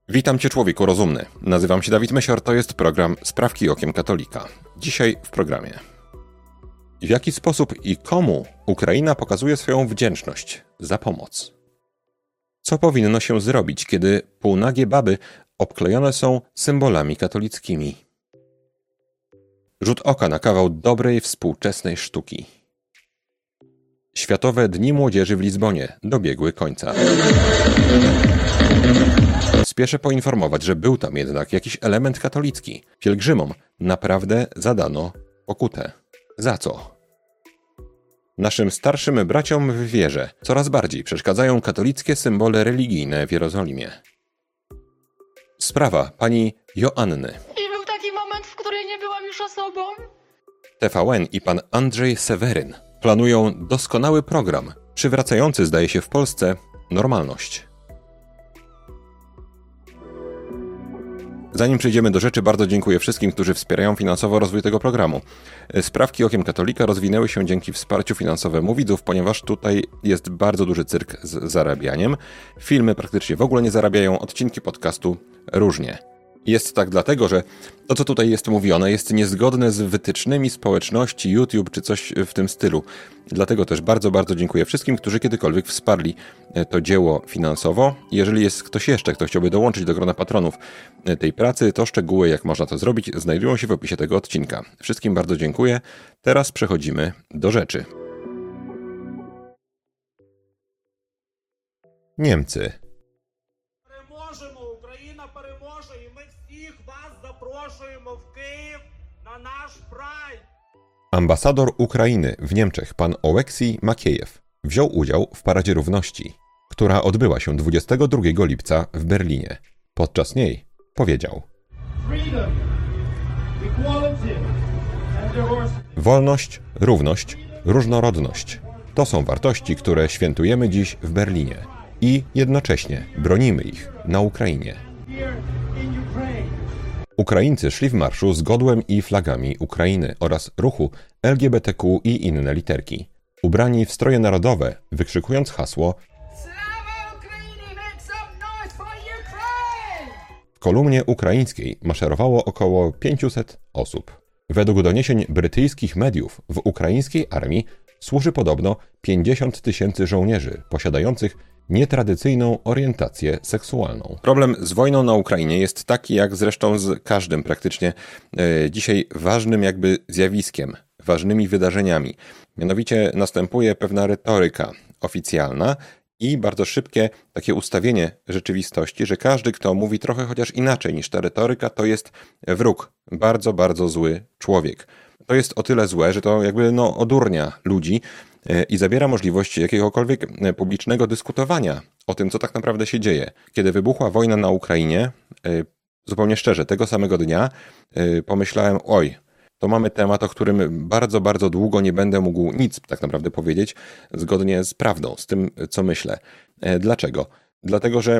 Witam Cię, człowieku rozumny. Nazywam się Dawid Mysior, to jest program Sprawki okiem katolika. Dzisiaj w programie. W jaki sposób i komu Ukraina pokazuje swoją wdzięczność za pomoc? Co powinno się zrobić, kiedy półnagie baby obklejone są symbolami katolickimi? Rzut oka na kawał dobrej, współczesnej sztuki. Światowe Dni Młodzieży w Lizbonie dobiegły końca. Spieszę poinformować, że był tam jednak jakiś element katolicki. Pielgrzymom naprawdę zadano pokutę. Za co? Naszym starszym braciom w wierze coraz bardziej przeszkadzają katolickie symbole religijne w Jerozolimie. Sprawa pani Joanny. I był taki moment, w którym nie byłam już osobą. TVN i pan Andrzej Seweryn planują doskonały program, przywracający, zdaje się, w Polsce normalność. Zanim przejdziemy do rzeczy, bardzo dziękuję wszystkim, którzy wspierają finansowo rozwój tego programu. Sprawki okiem katolika rozwinęły się dzięki wsparciu finansowemu widzów, ponieważ tutaj jest bardzo duży cyrk z zarabianiem. Filmy praktycznie w ogóle nie zarabiają, odcinki podcastu różnie. Jest tak dlatego, że to, co tutaj jest mówione, jest niezgodne z wytycznymi społeczności YouTube czy coś w tym stylu. Dlatego też bardzo, bardzo dziękuję wszystkim, którzy kiedykolwiek wsparli to dzieło finansowo. Jeżeli jest ktoś jeszcze, kto chciałby dołączyć do grona patronów tej pracy, to szczegóły, jak można to zrobić, znajdują się w opisie tego odcinka. Wszystkim bardzo dziękuję. Teraz przechodzimy do rzeczy. Niemcy. Переможемо, Україна переможе, і ми всіх вас запрошуємо в Київ на наш прайд. Ambasador Ukrainy w Niemczech, pan Oleksij Makiejew, wziął udział w Paradzie Równości, która odbyła się 22 lipca w Berlinie. Podczas niej powiedział: Freedom, equality and diversity. Wolność, równość, różnorodność. To są wartości, które świętujemy dziś w Berlinie i jednocześnie bronimy ich na Ukrainie. Here in Ukraine. Ukraińcy szli w marszu z godłem i flagami Ukrainy oraz ruchu LGBTQ i inne literki. Ubrani w stroje narodowe, wykrzykując hasło Sława Ukrainie! Make some noise for Ukraine! w kolumnie ukraińskiej maszerowało około 500 osób. Według doniesień brytyjskich mediów w ukraińskiej armii służy podobno 50 000 żołnierzy posiadających nietradycyjną orientację seksualną. Problem z wojną na Ukrainie jest taki, jak zresztą z każdym praktycznie dzisiaj ważnym jakby zjawiskiem, ważnymi wydarzeniami. Mianowicie następuje pewna retoryka oficjalna i bardzo szybkie takie ustawienie rzeczywistości, że każdy, kto mówi trochę chociaż inaczej niż ta retoryka, to jest wróg, bardzo, bardzo zły człowiek. To jest o tyle złe, że to jakby odurnia ludzi i zabiera możliwość jakiegokolwiek publicznego dyskutowania o tym, co tak naprawdę się dzieje. Kiedy wybuchła wojna na Ukrainie, zupełnie szczerze, tego samego dnia pomyślałem, to mamy temat, o którym bardzo, bardzo długo nie będę mógł nic tak naprawdę powiedzieć zgodnie z prawdą, z tym, co myślę. Dlaczego? Dlatego, że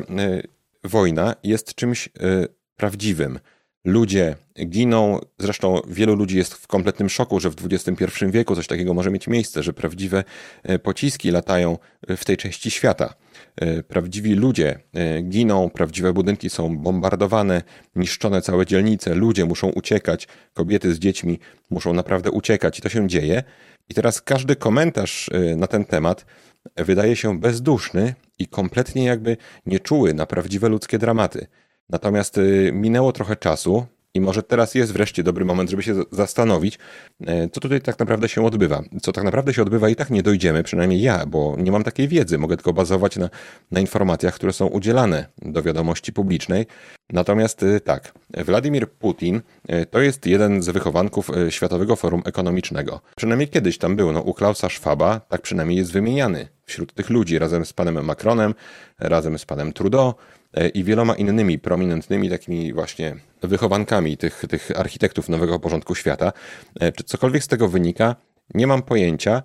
wojna jest czymś prawdziwym. Ludzie giną, zresztą wielu ludzi jest w kompletnym szoku, że w XXI wieku coś takiego może mieć miejsce, że prawdziwe pociski latają w tej części świata. Prawdziwi ludzie giną, prawdziwe budynki są bombardowane, niszczone całe dzielnice, ludzie muszą uciekać, kobiety z dziećmi muszą naprawdę uciekać i to się dzieje. I teraz każdy komentarz na ten temat wydaje się bezduszny i kompletnie jakby nieczuły na prawdziwe ludzkie dramaty. Natomiast minęło trochę czasu i może teraz jest wreszcie dobry moment, żeby się zastanowić, co tutaj tak naprawdę się odbywa. Co tak naprawdę się odbywa i tak nie dojdziemy, przynajmniej ja, bo nie mam takiej wiedzy. Mogę tylko bazować na informacjach, które są udzielane do wiadomości publicznej. Natomiast tak, Władimir Putin to jest jeden z wychowanków Światowego Forum Ekonomicznego. Przynajmniej kiedyś tam był, u Klausa Schwaba, tak przynajmniej jest wymieniany wśród tych ludzi, razem z panem Macronem, razem z panem Trudeau i wieloma innymi prominentnymi takimi właśnie wychowankami tych architektów nowego porządku świata. Czy cokolwiek z tego wynika? Nie mam pojęcia.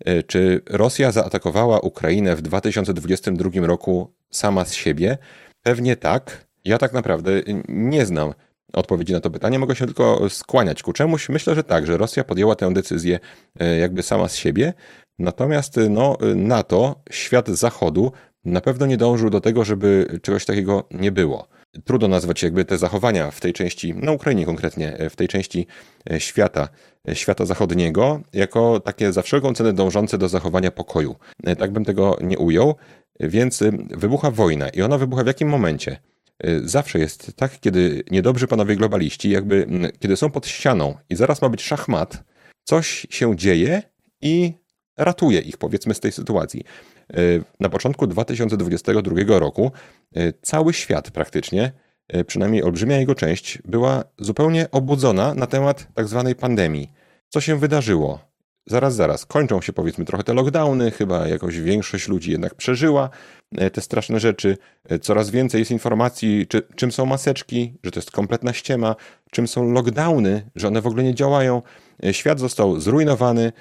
Czy Rosja zaatakowała Ukrainę w 2022 roku sama z siebie? Pewnie tak. Ja tak naprawdę nie znam odpowiedzi na to pytanie. Mogę się tylko skłaniać ku czemuś. Myślę, że tak, że Rosja podjęła tę decyzję jakby sama z siebie. Natomiast NATO, świat Zachodu na pewno nie dążył do tego, żeby czegoś takiego nie było. trudno nazwać jakby te zachowania w tej części, na Ukrainie konkretnie, w tej części świata zachodniego, jako takie za wszelką cenę dążące do zachowania pokoju. Tak bym tego nie ujął, więc wybucha wojna i ona wybucha w jakim momencie? Zawsze jest tak, kiedy niedobrzy panowie globaliści, jakby kiedy są pod ścianą i zaraz ma być szachmat, coś się dzieje i ratuje ich, powiedzmy, z tej sytuacji. Na początku 2022 roku cały świat praktycznie, przynajmniej olbrzymia jego część, była zupełnie obudzona na temat tak zwanej pandemii. Co się wydarzyło? Zaraz, kończą się, powiedzmy, trochę te lockdowny, chyba jakoś większość ludzi jednak przeżyła te straszne rzeczy. Coraz więcej jest informacji, czym są maseczki, że to jest kompletna ściema, czym są lockdowny, że one w ogóle nie działają. Świat został zrujnowany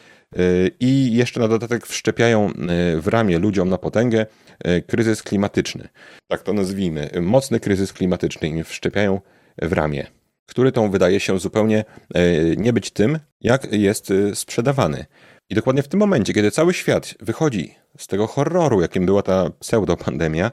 i jeszcze na dodatek wszczepiają w ramię ludziom na potęgę kryzys klimatyczny. Tak to nazwijmy. Mocny kryzys klimatyczny im wszczepiają w ramię, który to wydaje się zupełnie nie być tym, jak jest sprzedawany. I dokładnie w tym momencie, kiedy cały świat wychodzi z tego horroru, jakim była ta pseudopandemia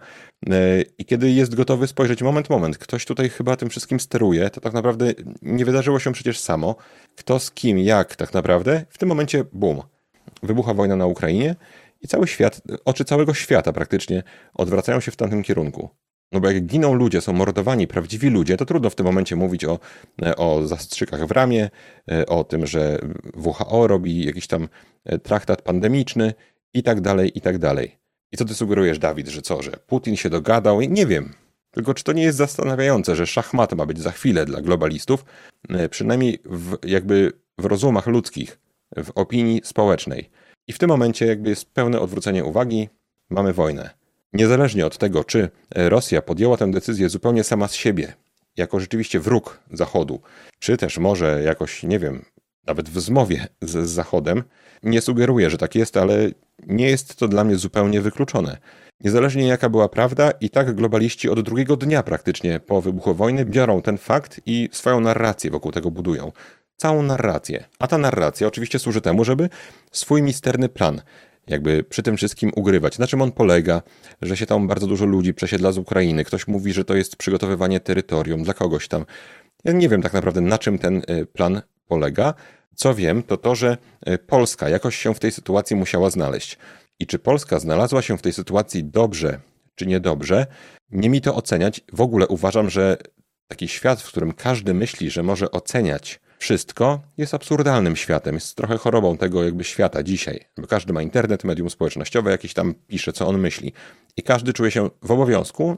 i kiedy jest gotowy spojrzeć moment, ktoś tutaj chyba tym wszystkim steruje, to tak naprawdę nie wydarzyło się przecież samo. Kto z kim, jak tak naprawdę, w tym momencie bum. Wybucha wojna na Ukrainie i cały świat, oczy całego świata praktycznie odwracają się w tamtym kierunku. No bo jak giną ludzie, są mordowani prawdziwi ludzie, to trudno w tym momencie mówić o zastrzykach w ramię, o tym, że WHO robi jakiś tam traktat pandemiczny i tak dalej, i tak dalej. I co ty sugerujesz, Dawid, że co, że Putin się dogadał? Nie wiem. Tylko czy to nie jest zastanawiające, że szachmat ma być za chwilę dla globalistów, przynajmniej jakby w rozumach ludzkich, w opinii społecznej. I w tym momencie jakby jest pełne odwrócenie uwagi, mamy wojnę. Niezależnie od tego, czy Rosja podjęła tę decyzję zupełnie sama z siebie, jako rzeczywiście wróg Zachodu, czy też może jakoś, nie wiem, nawet w zmowie z Zachodem, nie sugeruję, że tak jest, ale nie jest to dla mnie zupełnie wykluczone. Niezależnie jaka była prawda, i tak globaliści od drugiego dnia praktycznie po wybuchu wojny biorą ten fakt i swoją narrację wokół tego budują. Całą narrację. A ta narracja oczywiście służy temu, żeby swój misterny plan jakby przy tym wszystkim ugrywać. Na czym on polega? Że się tam bardzo dużo ludzi przesiedla z Ukrainy. Ktoś mówi, że to jest przygotowywanie terytorium dla kogoś tam. Ja nie wiem tak naprawdę, na czym ten plan polega. Co wiem, to to, że Polska jakoś się w tej sytuacji musiała znaleźć. I czy Polska znalazła się w tej sytuacji dobrze, czy niedobrze, nie mi to oceniać. W ogóle uważam, że taki świat, w którym każdy myśli, że może oceniać wszystko, jest absurdalnym światem. Jest trochę chorobą tego jakby świata dzisiaj. Bo każdy ma internet, medium społecznościowe, jakieś tam pisze, co on myśli. I każdy czuje się w obowiązku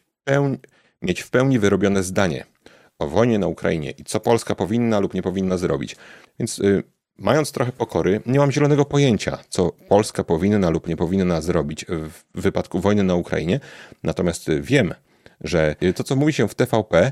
mieć w pełni wyrobione zdanie o wojnie na Ukrainie i co Polska powinna lub nie powinna zrobić. Więc mając trochę pokory, nie mam zielonego pojęcia, co Polska powinna lub nie powinna zrobić w wypadku wojny na Ukrainie. Natomiast wiem, że to, co mówi się w TVP,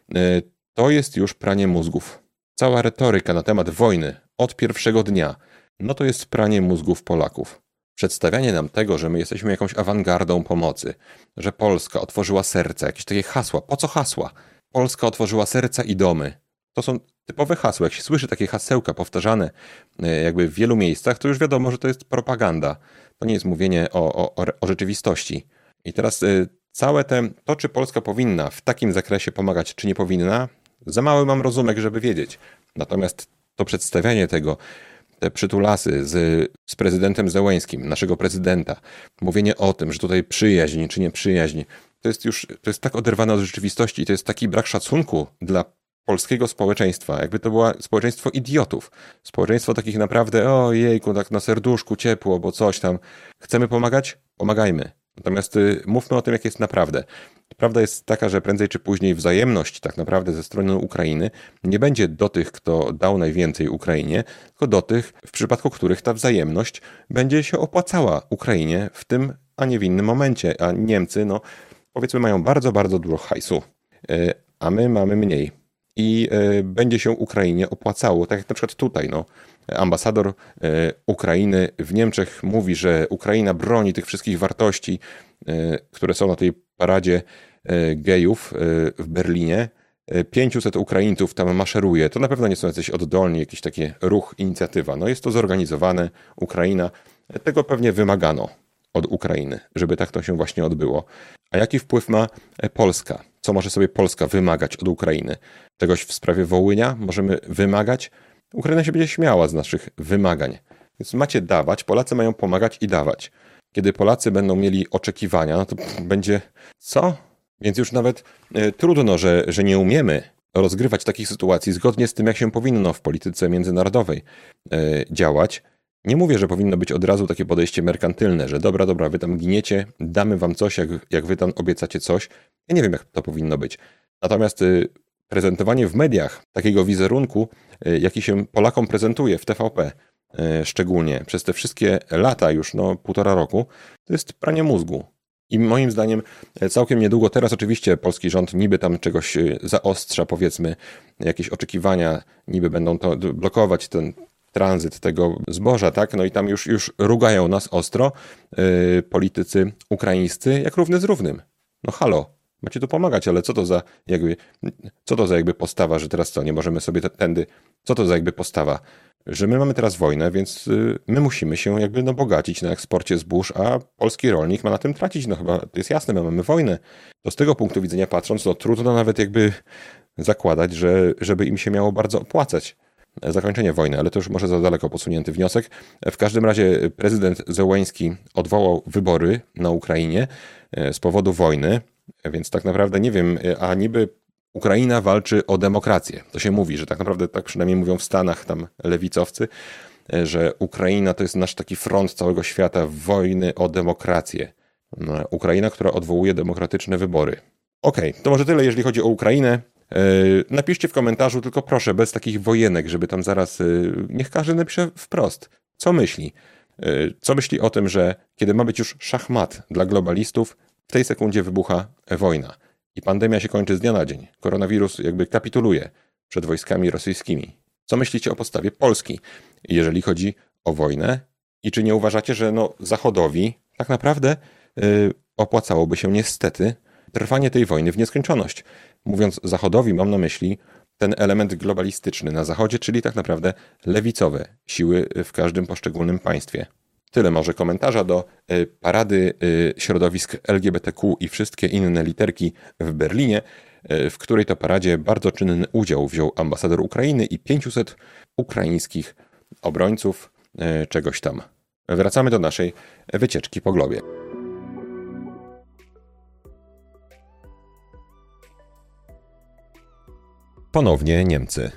to jest już pranie mózgów. Cała retoryka na temat wojny od pierwszego dnia, no to jest pranie mózgów Polaków. Przedstawianie nam tego, że my jesteśmy jakąś awangardą pomocy, że Polska otworzyła serce, jakieś takie hasła. Po co hasła? Polska otworzyła serca i domy. To są typowe hasła. Jak się słyszy takie hasełka powtarzane jakby w wielu miejscach, to już wiadomo, że to jest propaganda. To nie jest mówienie o rzeczywistości. I teraz całe to, czy Polska powinna w takim zakresie pomagać, czy nie powinna, za mały mam rozumek, żeby wiedzieć. Natomiast to przedstawianie tego, te przytulasy z prezydentem Zełeńskim, naszego prezydenta, mówienie o tym, że tutaj przyjaźń czy nieprzyjaźń, to jest tak oderwane od rzeczywistości i to jest taki brak szacunku dla polskiego społeczeństwa. Jakby to było społeczeństwo idiotów. Społeczeństwo takich naprawdę, o jejku, tak na serduszku ciepło, bo coś tam. Chcemy pomagać? Pomagajmy. Natomiast mówmy o tym, jak jest naprawdę. Prawda jest taka, że prędzej czy później wzajemność tak naprawdę ze strony Ukrainy nie będzie do tych, kto dał najwięcej Ukrainie, tylko do tych, w przypadku których ta wzajemność będzie się opłacała Ukrainie w tym, a nie w innym momencie. A Niemcy, no powiedzmy, mają bardzo, bardzo dużo hajsu, a my mamy mniej. I będzie się Ukrainie opłacało, tak jak na przykład tutaj, no. Ambasador Ukrainy w Niemczech mówi, że Ukraina broni tych wszystkich wartości, które są na tej paradzie gejów w Berlinie. 500 Ukraińców tam maszeruje. To na pewno nie są jacyś oddolni, jakiś taki ruch, inicjatywa. No jest to zorganizowane. Ukraina. Tego pewnie wymagano od Ukrainy, żeby tak to się właśnie odbyło. A jaki wpływ ma Polska? Co może sobie Polska wymagać od Ukrainy? Czegoś w sprawie Wołynia możemy wymagać? Ukraina się będzie śmiała z naszych wymagań. Więc macie dawać, Polacy mają pomagać i dawać. Kiedy Polacy będą mieli oczekiwania, no to będzie co? Więc już nawet trudno, że nie umiemy rozgrywać takich sytuacji zgodnie z tym, jak się powinno w polityce międzynarodowej działać. Nie mówię, że powinno być od razu takie podejście merkantylne, że dobra, wy tam giniecie, damy wam coś, jak wy tam obiecacie coś. Ja nie wiem, jak to powinno być. Natomiast prezentowanie w mediach takiego wizerunku, jaki się Polakom prezentuje w TVP, szczególnie przez te wszystkie lata już, 1,5 roku, to jest pranie mózgu. I moim zdaniem całkiem niedługo, teraz oczywiście polski rząd niby tam czegoś zaostrza, powiedzmy, jakieś oczekiwania, niby będą to blokować ten tranzyt tego zboża, tak? No i tam już rugają nas ostro politycy ukraińscy, jak równy z równym. No halo, macie tu pomagać, ale co to za jakby postawa, że teraz co, nie możemy sobie tędy, co to za jakby postawa? Że my mamy teraz wojnę, więc my musimy się jakby bogacić na eksporcie zbóż, a polski rolnik ma na tym tracić. No chyba to jest jasne, my mamy wojnę. To z tego punktu widzenia patrząc, trudno nawet jakby zakładać, żeby im się miało bardzo opłacać zakończenie wojny, ale to już może za daleko posunięty wniosek. W każdym razie prezydent Zełenski odwołał wybory na Ukrainie z powodu wojny, więc tak naprawdę nie wiem, a niby Ukraina walczy o demokrację. To się mówi, że tak naprawdę, tak przynajmniej mówią w Stanach tam lewicowcy, że Ukraina to jest nasz taki front całego świata wojny o demokrację. Ukraina, która odwołuje demokratyczne wybory. Okej, to może tyle, jeżeli chodzi o Ukrainę. Napiszcie w komentarzu, tylko proszę, bez takich wojenek, żeby tam zaraz, niech każdy napisze wprost, co myśli. Co myśli o tym, że kiedy ma być już szachmat dla globalistów, w tej sekundzie wybucha wojna. I pandemia się kończy z dnia na dzień. Koronawirus jakby kapituluje przed wojskami rosyjskimi. Co myślicie o postawie Polski, jeżeli chodzi o wojnę? I czy nie uważacie, że Zachodowi tak naprawdę opłacałoby się niestety trwanie tej wojny w nieskończoność? Mówiąc Zachodowi, mam na myśli ten element globalistyczny na Zachodzie, czyli tak naprawdę lewicowe siły w każdym poszczególnym państwie. Tyle może komentarza do parady środowisk LGBTQ i wszystkie inne literki w Berlinie, w której to paradzie bardzo czynny udział wziął ambasador Ukrainy i 500 ukraińskich obrońców czegoś tam. Wracamy do naszej wycieczki po globie. Ponownie Niemcy.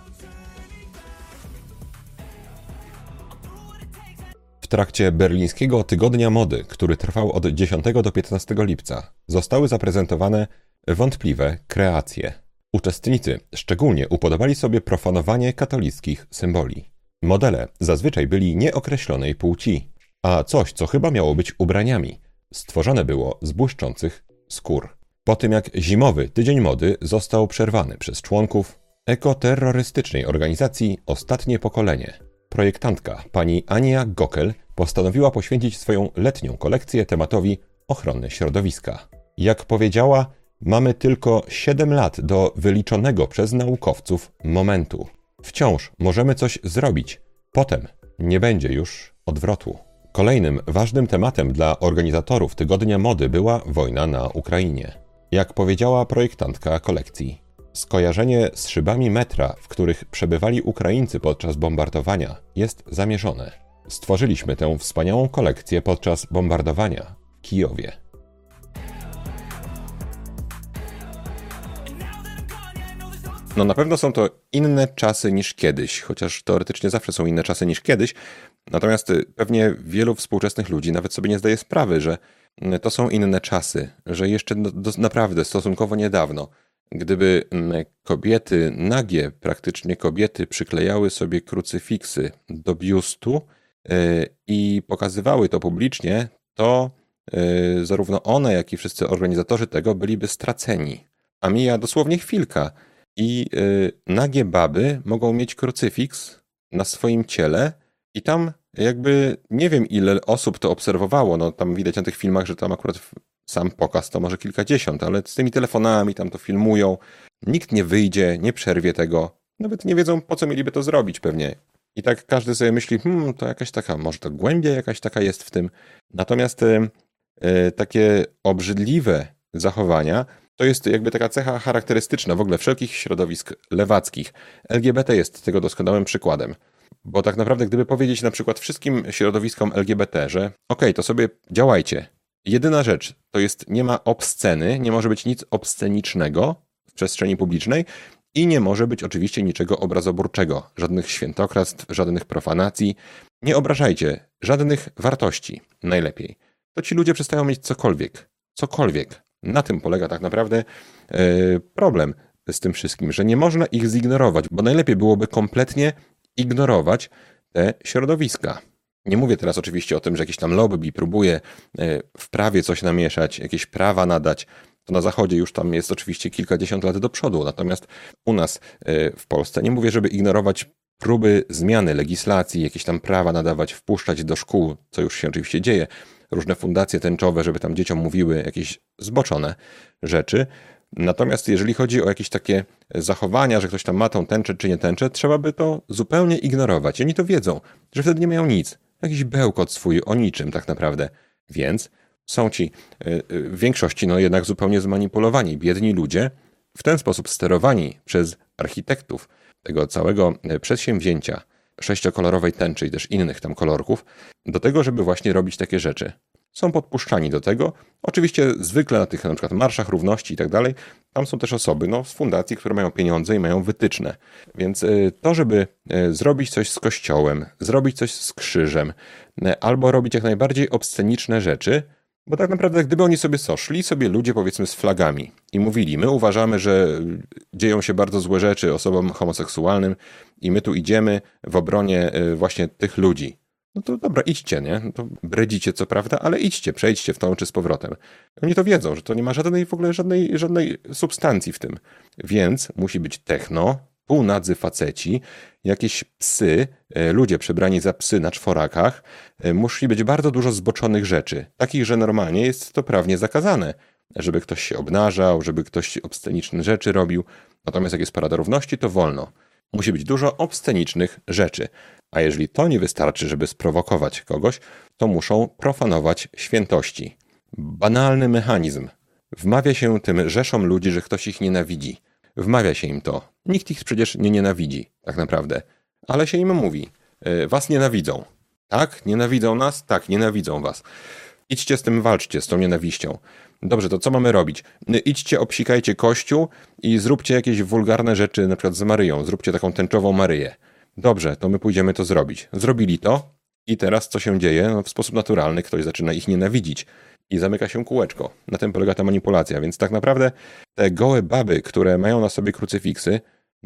W trakcie berlińskiego Tygodnia Mody, który trwał od 10 do 15 lipca, zostały zaprezentowane wątpliwe kreacje. Uczestnicy szczególnie upodobali sobie profanowanie katolickich symboli. Modele zazwyczaj byli nieokreślonej płci, a coś, co chyba miało być ubraniami, stworzone było z błyszczących skór. Po tym jak zimowy Tydzień Mody został przerwany przez członków ekoterrorystycznej organizacji Ostatnie Pokolenie, projektantka pani Ania Gokel postanowiła poświęcić swoją letnią kolekcję tematowi ochrony środowiska. Jak powiedziała, mamy tylko 7 lat do wyliczonego przez naukowców momentu. Wciąż możemy coś zrobić. Potem nie będzie już odwrotu. Kolejnym ważnym tematem dla organizatorów Tygodnia Mody była wojna na Ukrainie. Jak powiedziała projektantka kolekcji, skojarzenie z szybami metra, w których przebywali Ukraińcy podczas bombardowania, jest zamierzone. Stworzyliśmy tę wspaniałą kolekcję podczas bombardowania w Kijowie. Na pewno są to inne czasy niż kiedyś, chociaż teoretycznie zawsze są inne czasy niż kiedyś. Natomiast pewnie wielu współczesnych ludzi nawet sobie nie zdaje sprawy, że to są inne czasy, że jeszcze naprawdę stosunkowo niedawno, gdyby kobiety, nagie praktycznie kobiety przyklejały sobie krucyfiksy do biustu i pokazywały to publicznie, to zarówno one, jak i wszyscy organizatorzy tego byliby straceni. A mija dosłownie chwilka i nagie baby mogą mieć krucyfiks na swoim ciele i tam jakby nie wiem ile osób to obserwowało, tam widać na tych filmach, że tam akurat sam pokaz to może kilkadziesiąt, ale z tymi telefonami tam to filmują, nikt nie wyjdzie, nie przerwie tego, nawet nie wiedzą po co mieliby to zrobić pewnie. I tak każdy sobie myśli, to jakaś taka, może to głębia jakaś taka jest w tym. Natomiast takie obrzydliwe zachowania to jest jakby taka cecha charakterystyczna w ogóle wszelkich środowisk lewackich. LGBT jest tego doskonałym przykładem. Bo tak naprawdę, gdyby powiedzieć na przykład wszystkim środowiskom LGBT, że okej, to sobie działajcie. Jedyna rzecz to jest, nie ma obsceny, nie może być nic obscenicznego w przestrzeni publicznej i nie może być oczywiście niczego obrazoburczego, żadnych świętokradztw, żadnych profanacji. Nie obrażajcie żadnych wartości, najlepiej. To ci ludzie przestają mieć cokolwiek. Cokolwiek. Na tym polega tak naprawdę problem z tym wszystkim, że nie można ich zignorować, bo najlepiej byłoby kompletnie ignorować te środowiska. Nie mówię teraz oczywiście o tym, że jakiś tam lobby próbuje w prawie coś namieszać, jakieś prawa nadać. To na Zachodzie już tam jest oczywiście kilkadziesiąt lat do przodu. Natomiast u nas w Polsce nie mówię, żeby ignorować próby zmiany legislacji, jakieś tam prawa nadawać, wpuszczać do szkół, co już się oczywiście dzieje. Różne fundacje tęczowe, żeby tam dzieciom mówiły jakieś zboczone rzeczy. Natomiast jeżeli chodzi o jakieś takie zachowania, że ktoś tam ma tą tęczę czy nie tęczę, trzeba by to zupełnie ignorować. I oni to wiedzą, że wtedy nie mają nic. Jakiś bełkot swój o niczym tak naprawdę. Więc są ci w większości jednak zupełnie zmanipulowani, biedni ludzie, w ten sposób sterowani przez architektów tego całego przedsięwzięcia sześciokolorowej tęczy i też innych tam kolorków, do tego, żeby właśnie robić takie rzeczy. Są podpuszczani do tego. Oczywiście zwykle na tych na przykład marszach równości i tak dalej, tam są też osoby z fundacji, które mają pieniądze i mają wytyczne. Więc to, żeby zrobić coś z kościołem, zrobić coś z krzyżem, albo robić jak najbardziej obsceniczne rzeczy, bo tak naprawdę gdyby oni sobie szli sobie ludzie powiedzmy z flagami i mówili, my uważamy, że dzieją się bardzo złe rzeczy osobom homoseksualnym i my tu idziemy w obronie właśnie tych ludzi. No to dobra, idźcie, nie? No to bredzicie co prawda, ale idźcie, przejdźcie w tą czy z powrotem. Oni to wiedzą, że to nie ma żadnej w ogóle żadnej substancji w tym. Więc musi być techno, półnadzy faceci, jakieś psy, ludzie przebrani za psy na czworakach. Musi być bardzo dużo zboczonych rzeczy. Takich, że normalnie jest to prawnie zakazane. Żeby ktoś się obnażał, żeby ktoś obsceniczne rzeczy robił. Natomiast jak jest Parada Równości, to wolno. Musi być dużo obscenicznych rzeczy. A jeżeli to nie wystarczy, żeby sprowokować kogoś, to muszą profanować świętości. Banalny mechanizm. Wmawia się tym rzeszom ludzi, że ktoś ich nienawidzi. Wmawia się im to. Nikt ich przecież nie nienawidzi, tak naprawdę. Ale się im mówi. Was nienawidzą. Tak? Nienawidzą nas? Tak, nienawidzą was. Idźcie z tym, walczcie z tą nienawiścią. Dobrze, to co mamy robić? Idźcie, obsikajcie Kościół i zróbcie jakieś wulgarne rzeczy, na przykład z Maryją. Zróbcie taką tęczową Maryję. Dobrze, to my pójdziemy to zrobić. Zrobili to i teraz co się dzieje? W sposób naturalny ktoś zaczyna ich nienawidzić i zamyka się kółeczko. Na tym polega ta manipulacja, więc tak naprawdę te gołe baby, które mają na sobie krucyfiksy,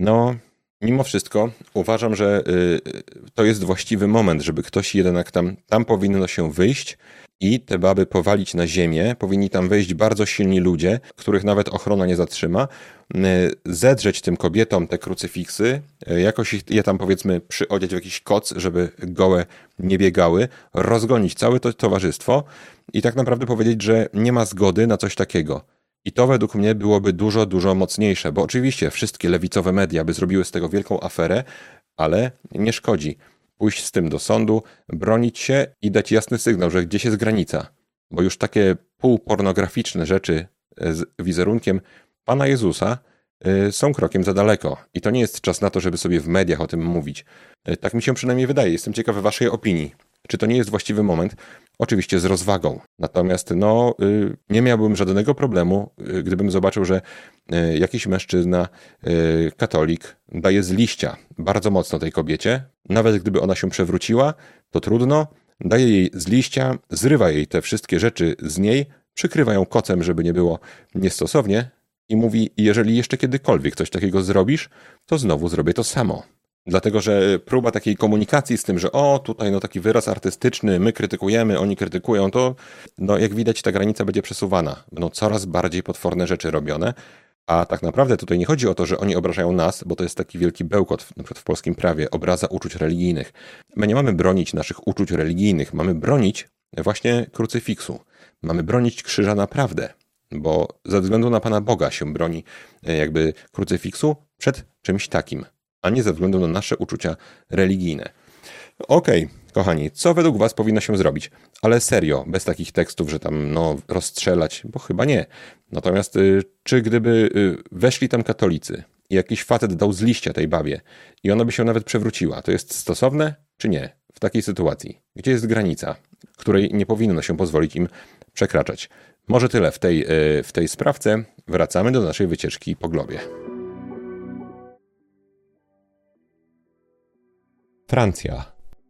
mimo wszystko uważam, że to jest właściwy moment, żeby ktoś jednak tam powinno się wyjść i te baby powalić na ziemię. Powinni tam wejść bardzo silni ludzie, których nawet ochrona nie zatrzyma, zedrzeć tym kobietom te krucyfiksy, jakoś je tam powiedzmy przyodziać w jakiś koc, żeby gołe nie biegały, rozgonić całe to towarzystwo i tak naprawdę powiedzieć, że nie ma zgody na coś takiego. I to według mnie byłoby dużo, dużo mocniejsze, bo oczywiście wszystkie lewicowe media by zrobiły z tego wielką aferę, ale nie szkodzi pójść z tym do sądu, bronić się i dać jasny sygnał, że gdzieś jest granica. Bo już takie półpornograficzne rzeczy z wizerunkiem Pana Jezusa są krokiem za daleko. I to nie jest czas na to, żeby sobie w mediach o tym mówić. Tak mi się przynajmniej wydaje. Jestem ciekawy waszej opinii. Czy to nie jest właściwy moment? Oczywiście z rozwagą. Natomiast nie miałbym żadnego problemu, gdybym zobaczył, że jakiś mężczyzna, katolik, daje z liścia bardzo mocno tej kobiecie. Nawet gdyby ona się przewróciła, to trudno. Daje jej z liścia, zrywa jej te wszystkie rzeczy z niej, przykrywa ją kocem, żeby nie było niestosownie i mówi, jeżeli jeszcze kiedykolwiek coś takiego zrobisz, to znowu zrobię to samo. Dlatego, że próba takiej komunikacji z tym, że tutaj taki wyraz artystyczny, my krytykujemy, oni krytykują, to jak widać ta granica będzie przesuwana. Będą coraz bardziej potworne rzeczy robione, a tak naprawdę tutaj nie chodzi o to, że oni obrażają nas, bo to jest taki wielki bełkot, na przykład w polskim prawie, obraza uczuć religijnych. My nie mamy bronić naszych uczuć religijnych, mamy bronić właśnie krucyfiksu. Mamy bronić krzyża naprawdę, bo ze względu na Pana Boga się broni jakby krucyfiksu przed czymś takim. a nie ze względu na nasze uczucia religijne. Okej, kochani, co według was powinno się zrobić? Ale serio, bez takich tekstów, że tam rozstrzelać, bo chyba nie. Natomiast czy gdyby weszli tam katolicy i jakiś facet dał z liścia tej babie i ona by się nawet przewróciła, to jest stosowne czy nie w takiej sytuacji? Gdzie jest granica, której nie powinno się pozwolić im przekraczać? Może tyle w tej sprawce. Wracamy do naszej wycieczki po globie. Francja.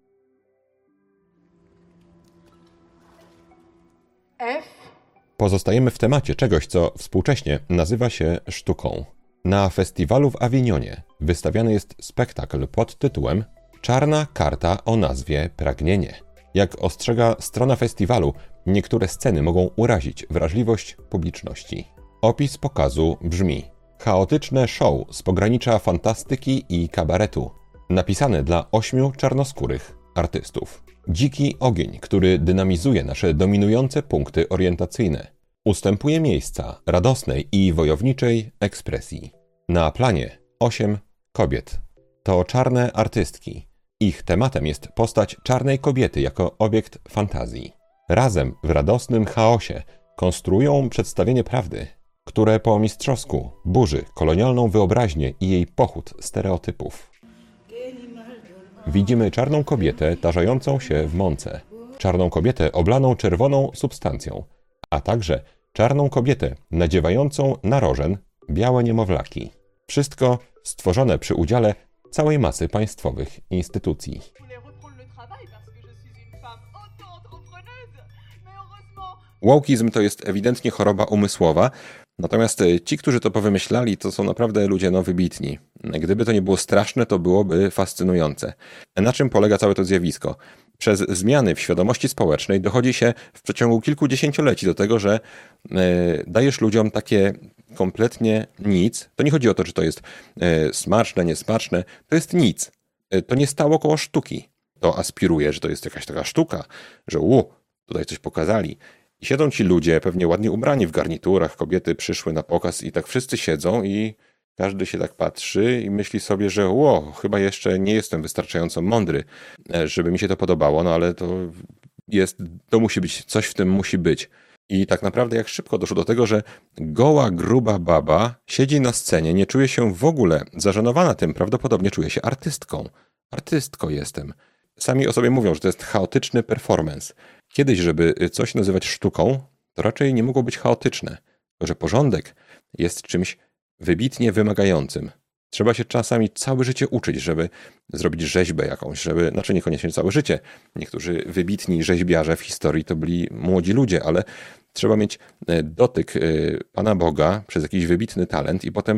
F. Pozostajemy w temacie czegoś, co współcześnie nazywa się sztuką. Na festiwalu w Awinionie wystawiany jest spektakl pod tytułem Czarna karta o nazwie Pragnienie. Jak ostrzega strona festiwalu, niektóre sceny mogą urazić wrażliwość publiczności. Opis pokazu brzmi: chaotyczne show z pogranicza fantastyki i kabaretu, napisane dla 8 czarnoskórych artystów. Dziki ogień, który dynamizuje nasze dominujące punkty orientacyjne, ustępuje miejsca radosnej i wojowniczej ekspresji. Na planie 8 kobiet. To czarne artystki. Ich tematem jest postać czarnej kobiety jako obiekt fantazji. Razem w radosnym chaosie konstruują przedstawienie prawdy, które po mistrzowsku burzy kolonialną wyobraźnię i jej pochód stereotypów. Widzimy czarną kobietę tarzającą się w mące, czarną kobietę oblaną czerwoną substancją, a także czarną kobietę nadziewającą na rożen białe niemowlaki. Wszystko stworzone przy udziale całej masy państwowych instytucji. Wokeizm to jest ewidentnie choroba umysłowa, natomiast ci, którzy to powymyślali, to są naprawdę ludzie wybitni. Gdyby to nie było straszne, to byłoby fascynujące. Na czym polega całe to zjawisko? Przez zmiany w świadomości społecznej dochodzi się w przeciągu kilkudziesięcioleci do tego, że dajesz ludziom takie kompletnie nic. To nie chodzi o to, czy to jest smaczne, niesmaczne. To jest nic. To nie stało koło sztuki. To aspiruje, że to jest jakaś taka sztuka, że tutaj coś pokazali. I siedzą ci ludzie, pewnie ładnie ubrani w garniturach, kobiety przyszły na pokaz i tak wszyscy siedzą i każdy się tak patrzy i myśli sobie, że chyba jeszcze nie jestem wystarczająco mądry, żeby mi się to podobało, no ale to musi być, coś w tym musi być. I tak naprawdę jak szybko doszło do tego, że goła, gruba baba siedzi na scenie, nie czuje się w ogóle zażenowana tym, prawdopodobnie czuje się artystką. Artystką jestem. Sami o sobie mówią, że to jest chaotyczny performance. Kiedyś, żeby coś nazywać sztuką, to raczej nie mogło być chaotyczne, że porządek jest czymś wybitnie wymagającym. Trzeba się czasami całe życie uczyć, żeby zrobić rzeźbę jakąś, znaczy niekoniecznie całe życie. Niektórzy wybitni rzeźbiarze w historii to byli młodzi ludzie, ale trzeba mieć dotyk Pana Boga przez jakiś wybitny talent i potem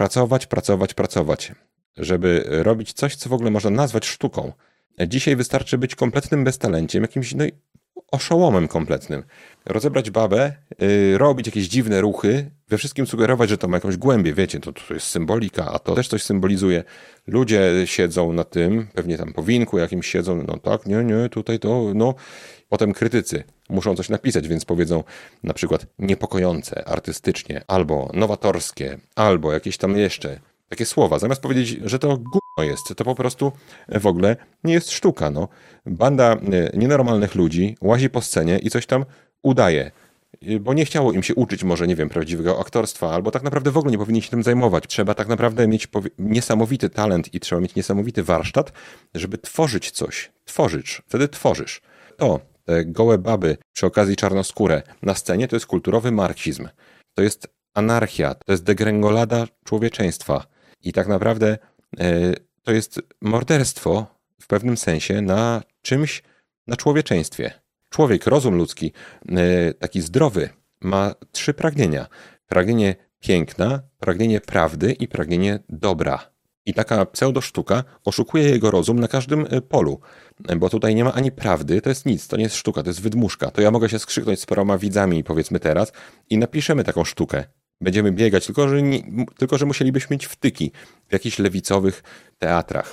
pracować, żeby robić coś, co w ogóle można nazwać sztuką. Dzisiaj wystarczy być kompletnym beztalenciem, jakimś oszołomem kompletnym. Rozebrać babę, robić jakieś dziwne ruchy, we wszystkim sugerować, że to ma jakąś głębię, wiecie, to jest symbolika, a to też coś symbolizuje. Ludzie siedzą na tym, pewnie tam po winku jakimś siedzą, tutaj to, Potem krytycy muszą coś napisać, więc powiedzą na przykład niepokojące, artystycznie, albo nowatorskie, albo jakieś tam jeszcze takie słowa. Zamiast powiedzieć, że to gówno jest, to po prostu w ogóle nie jest sztuka. Banda nienormalnych ludzi łazi po scenie i coś tam udaje, bo nie chciało im się uczyć może, nie wiem, prawdziwego aktorstwa, albo tak naprawdę w ogóle nie powinni się tym zajmować. Trzeba tak naprawdę mieć niesamowity talent i trzeba mieć niesamowity warsztat, żeby tworzyć coś. Wtedy tworzysz. Te gołe baby przy okazji czarnoskóre na scenie to jest kulturowy marksizm. To jest anarchia, to jest degrengolada człowieczeństwa. I tak naprawdę to jest morderstwo w pewnym sensie na czymś, na człowieczeństwie. Człowiek, rozum ludzki, taki zdrowy, ma 3 pragnienia. Pragnienie piękna, pragnienie prawdy i pragnienie dobra. I taka pseudosztuka oszukuje jego rozum na każdym polu. Bo tutaj nie ma ani prawdy, to jest nic, to nie jest sztuka, to jest wydmuszka. To ja mogę się skrzyknąć z paroma widzami, powiedzmy teraz, i napiszemy taką sztukę. Będziemy biegać, tylko że musielibyśmy mieć wtyki w jakichś lewicowych teatrach.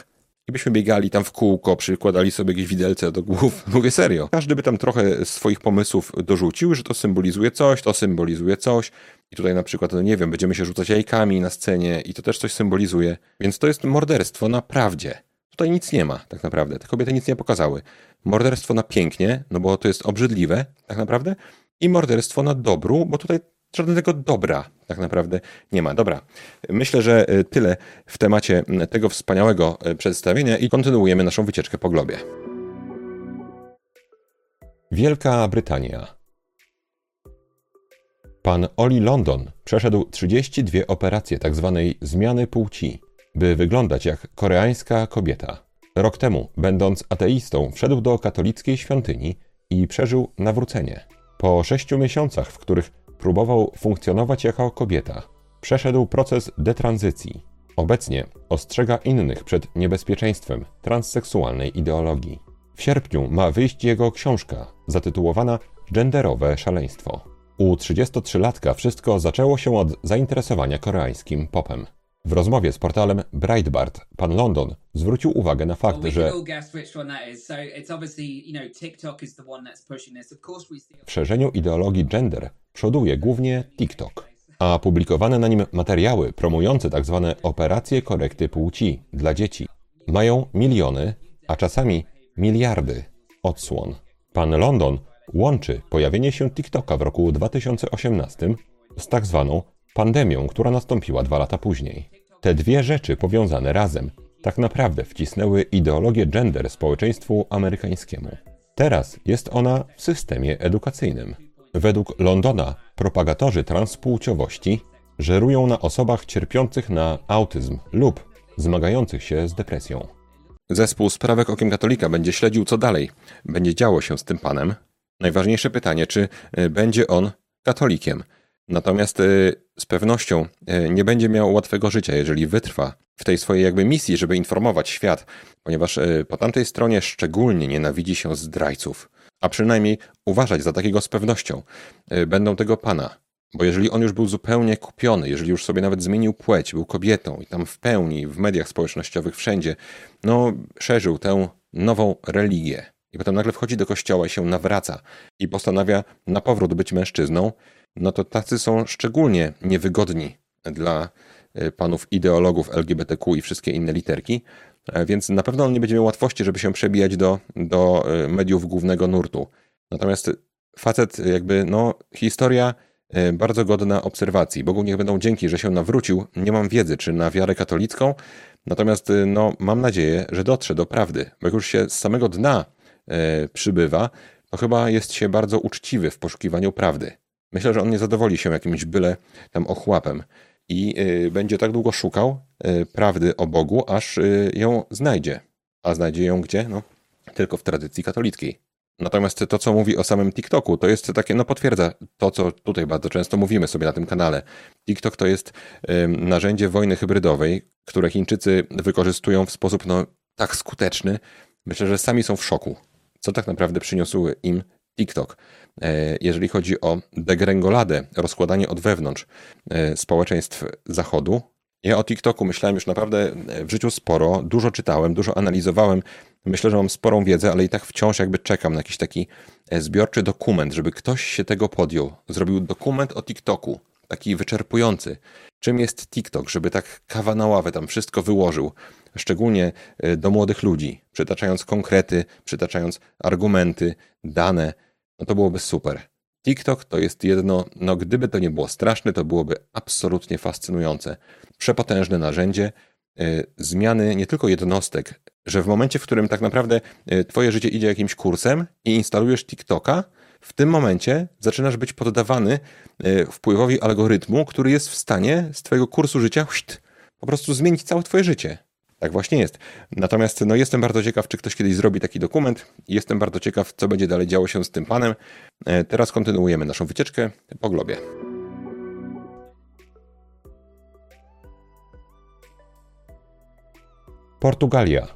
i byśmy biegali tam w kółko, przykładali sobie jakieś widelce do głów. Mówię serio. Każdy by tam trochę swoich pomysłów dorzucił, że to symbolizuje coś. I tutaj na przykład, no nie wiem, będziemy się rzucać jajkami na scenie i to też coś symbolizuje. Więc to jest morderstwo na prawdzie. Tutaj nic nie ma tak naprawdę. Te kobiety nic nie pokazały. Morderstwo na pięknie, no bo to jest obrzydliwe tak naprawdę. I morderstwo na dobru, bo tutaj żadnego dobra tak naprawdę nie ma. Dobra, myślę, że tyle w temacie tego wspaniałego przedstawienia i kontynuujemy naszą wycieczkę po globie. Wielka Brytania. Pan Oli London przeszedł 32 operacje tzw. zmiany płci, by wyglądać jak koreańska kobieta. Rok temu, będąc ateistą, wszedł do katolickiej świątyni i przeżył nawrócenie. Po 6 miesiącach, w których próbował funkcjonować jako kobieta, przeszedł proces detranzycji. Obecnie ostrzega innych przed niebezpieczeństwem transseksualnej ideologii. W sierpniu ma wyjść jego książka zatytułowana Genderowe szaleństwo. U 33-latka wszystko zaczęło się od zainteresowania koreańskim popem. W rozmowie z portalem Breitbart pan London zwrócił uwagę na fakt, że w szerzeniu ideologii gender przoduje głównie TikTok, a publikowane na nim materiały promujące tzw. operacje korekty płci dla dzieci mają miliony, a czasami miliardy odsłon. Pan London łączy pojawienie się TikToka w roku 2018 z tak zwaną pandemią, która nastąpiła 2 lata później. Te dwie rzeczy powiązane razem tak naprawdę wcisnęły ideologię gender społeczeństwu amerykańskiemu. Teraz jest ona w systemie edukacyjnym. Według Londona propagatorzy transpłciowości żerują na osobach cierpiących na autyzm lub zmagających się z depresją. Zespół Sprawek Okiem Katolika będzie śledził, co dalej będzie działo się z tym panem. Najważniejsze pytanie, czy będzie on katolikiem. Natomiast z pewnością nie będzie miał łatwego życia, jeżeli wytrwa w tej swojej jakby misji, żeby informować świat, ponieważ po tamtej stronie szczególnie nienawidzi się zdrajców, a przynajmniej uważać za takiego z pewnością będą tego pana. Bo jeżeli on już był zupełnie kupiony, jeżeli już sobie nawet zmienił płeć, był kobietą i tam w pełni, w mediach społecznościowych, wszędzie, no szerzył tę nową religię. I potem nagle wchodzi do kościoła i się nawraca i postanawia na powrót być mężczyzną, no to tacy są szczególnie niewygodni dla panów ideologów LGBTQ i wszystkie inne literki, więc na pewno on nie będzie miał łatwości, żeby się przebijać do mediów głównego nurtu. Natomiast facet jakby, no historia bardzo godna obserwacji. Bogu niech będą dzięki, że się nawrócił. Nie mam wiedzy, czy na wiarę katolicką, natomiast no, mam nadzieję, że dotrze do prawdy, bo jak już się z samego dna przybywa, to chyba jest się bardzo uczciwy w poszukiwaniu prawdy. Myślę, że on nie zadowoli się jakimś byle tam ochłapem i będzie tak długo szukał prawdy o Bogu, aż ją znajdzie. A znajdzie ją gdzie? No, tylko w tradycji katolickiej. Natomiast to, co mówi o samym TikToku, to jest takie, no potwierdza to, co tutaj bardzo często mówimy sobie na tym kanale. TikTok to jest narzędzie wojny hybrydowej, które Chińczycy wykorzystują w sposób no tak skuteczny. Myślę, że sami są w szoku, co tak naprawdę przyniósł im TikTok. Jeżeli chodzi o degrengoladę, rozkładanie od wewnątrz społeczeństw Zachodu. Ja o TikToku myślałem już naprawdę w życiu sporo, dużo czytałem, dużo analizowałem. Myślę, że mam sporą wiedzę, ale i tak wciąż jakby czekam na jakiś taki zbiorczy dokument, żeby ktoś się tego podjął. Zrobił dokument o TikToku, taki wyczerpujący. Czym jest TikTok, żeby tak kawa na ławę tam wszystko wyłożył. Szczególnie do młodych ludzi, przytaczając konkrety, przytaczając argumenty, dane. No to byłoby super. TikTok to jest jedno, no gdyby to nie było straszne, to byłoby absolutnie fascynujące. Przepotężne narzędzie zmiany nie tylko jednostek, że w momencie, w którym tak naprawdę twoje życie idzie jakimś kursem i instalujesz TikToka, w tym momencie zaczynasz być poddawany wpływowi algorytmu, który jest w stanie z twojego kursu życia po prostu zmienić całe twoje życie. Tak właśnie jest. Natomiast no, jestem bardzo ciekaw, czy ktoś kiedyś zrobi taki dokument. Jestem bardzo ciekaw, co będzie dalej działo się z tym panem. Teraz kontynuujemy naszą wycieczkę po globie. Portugalia.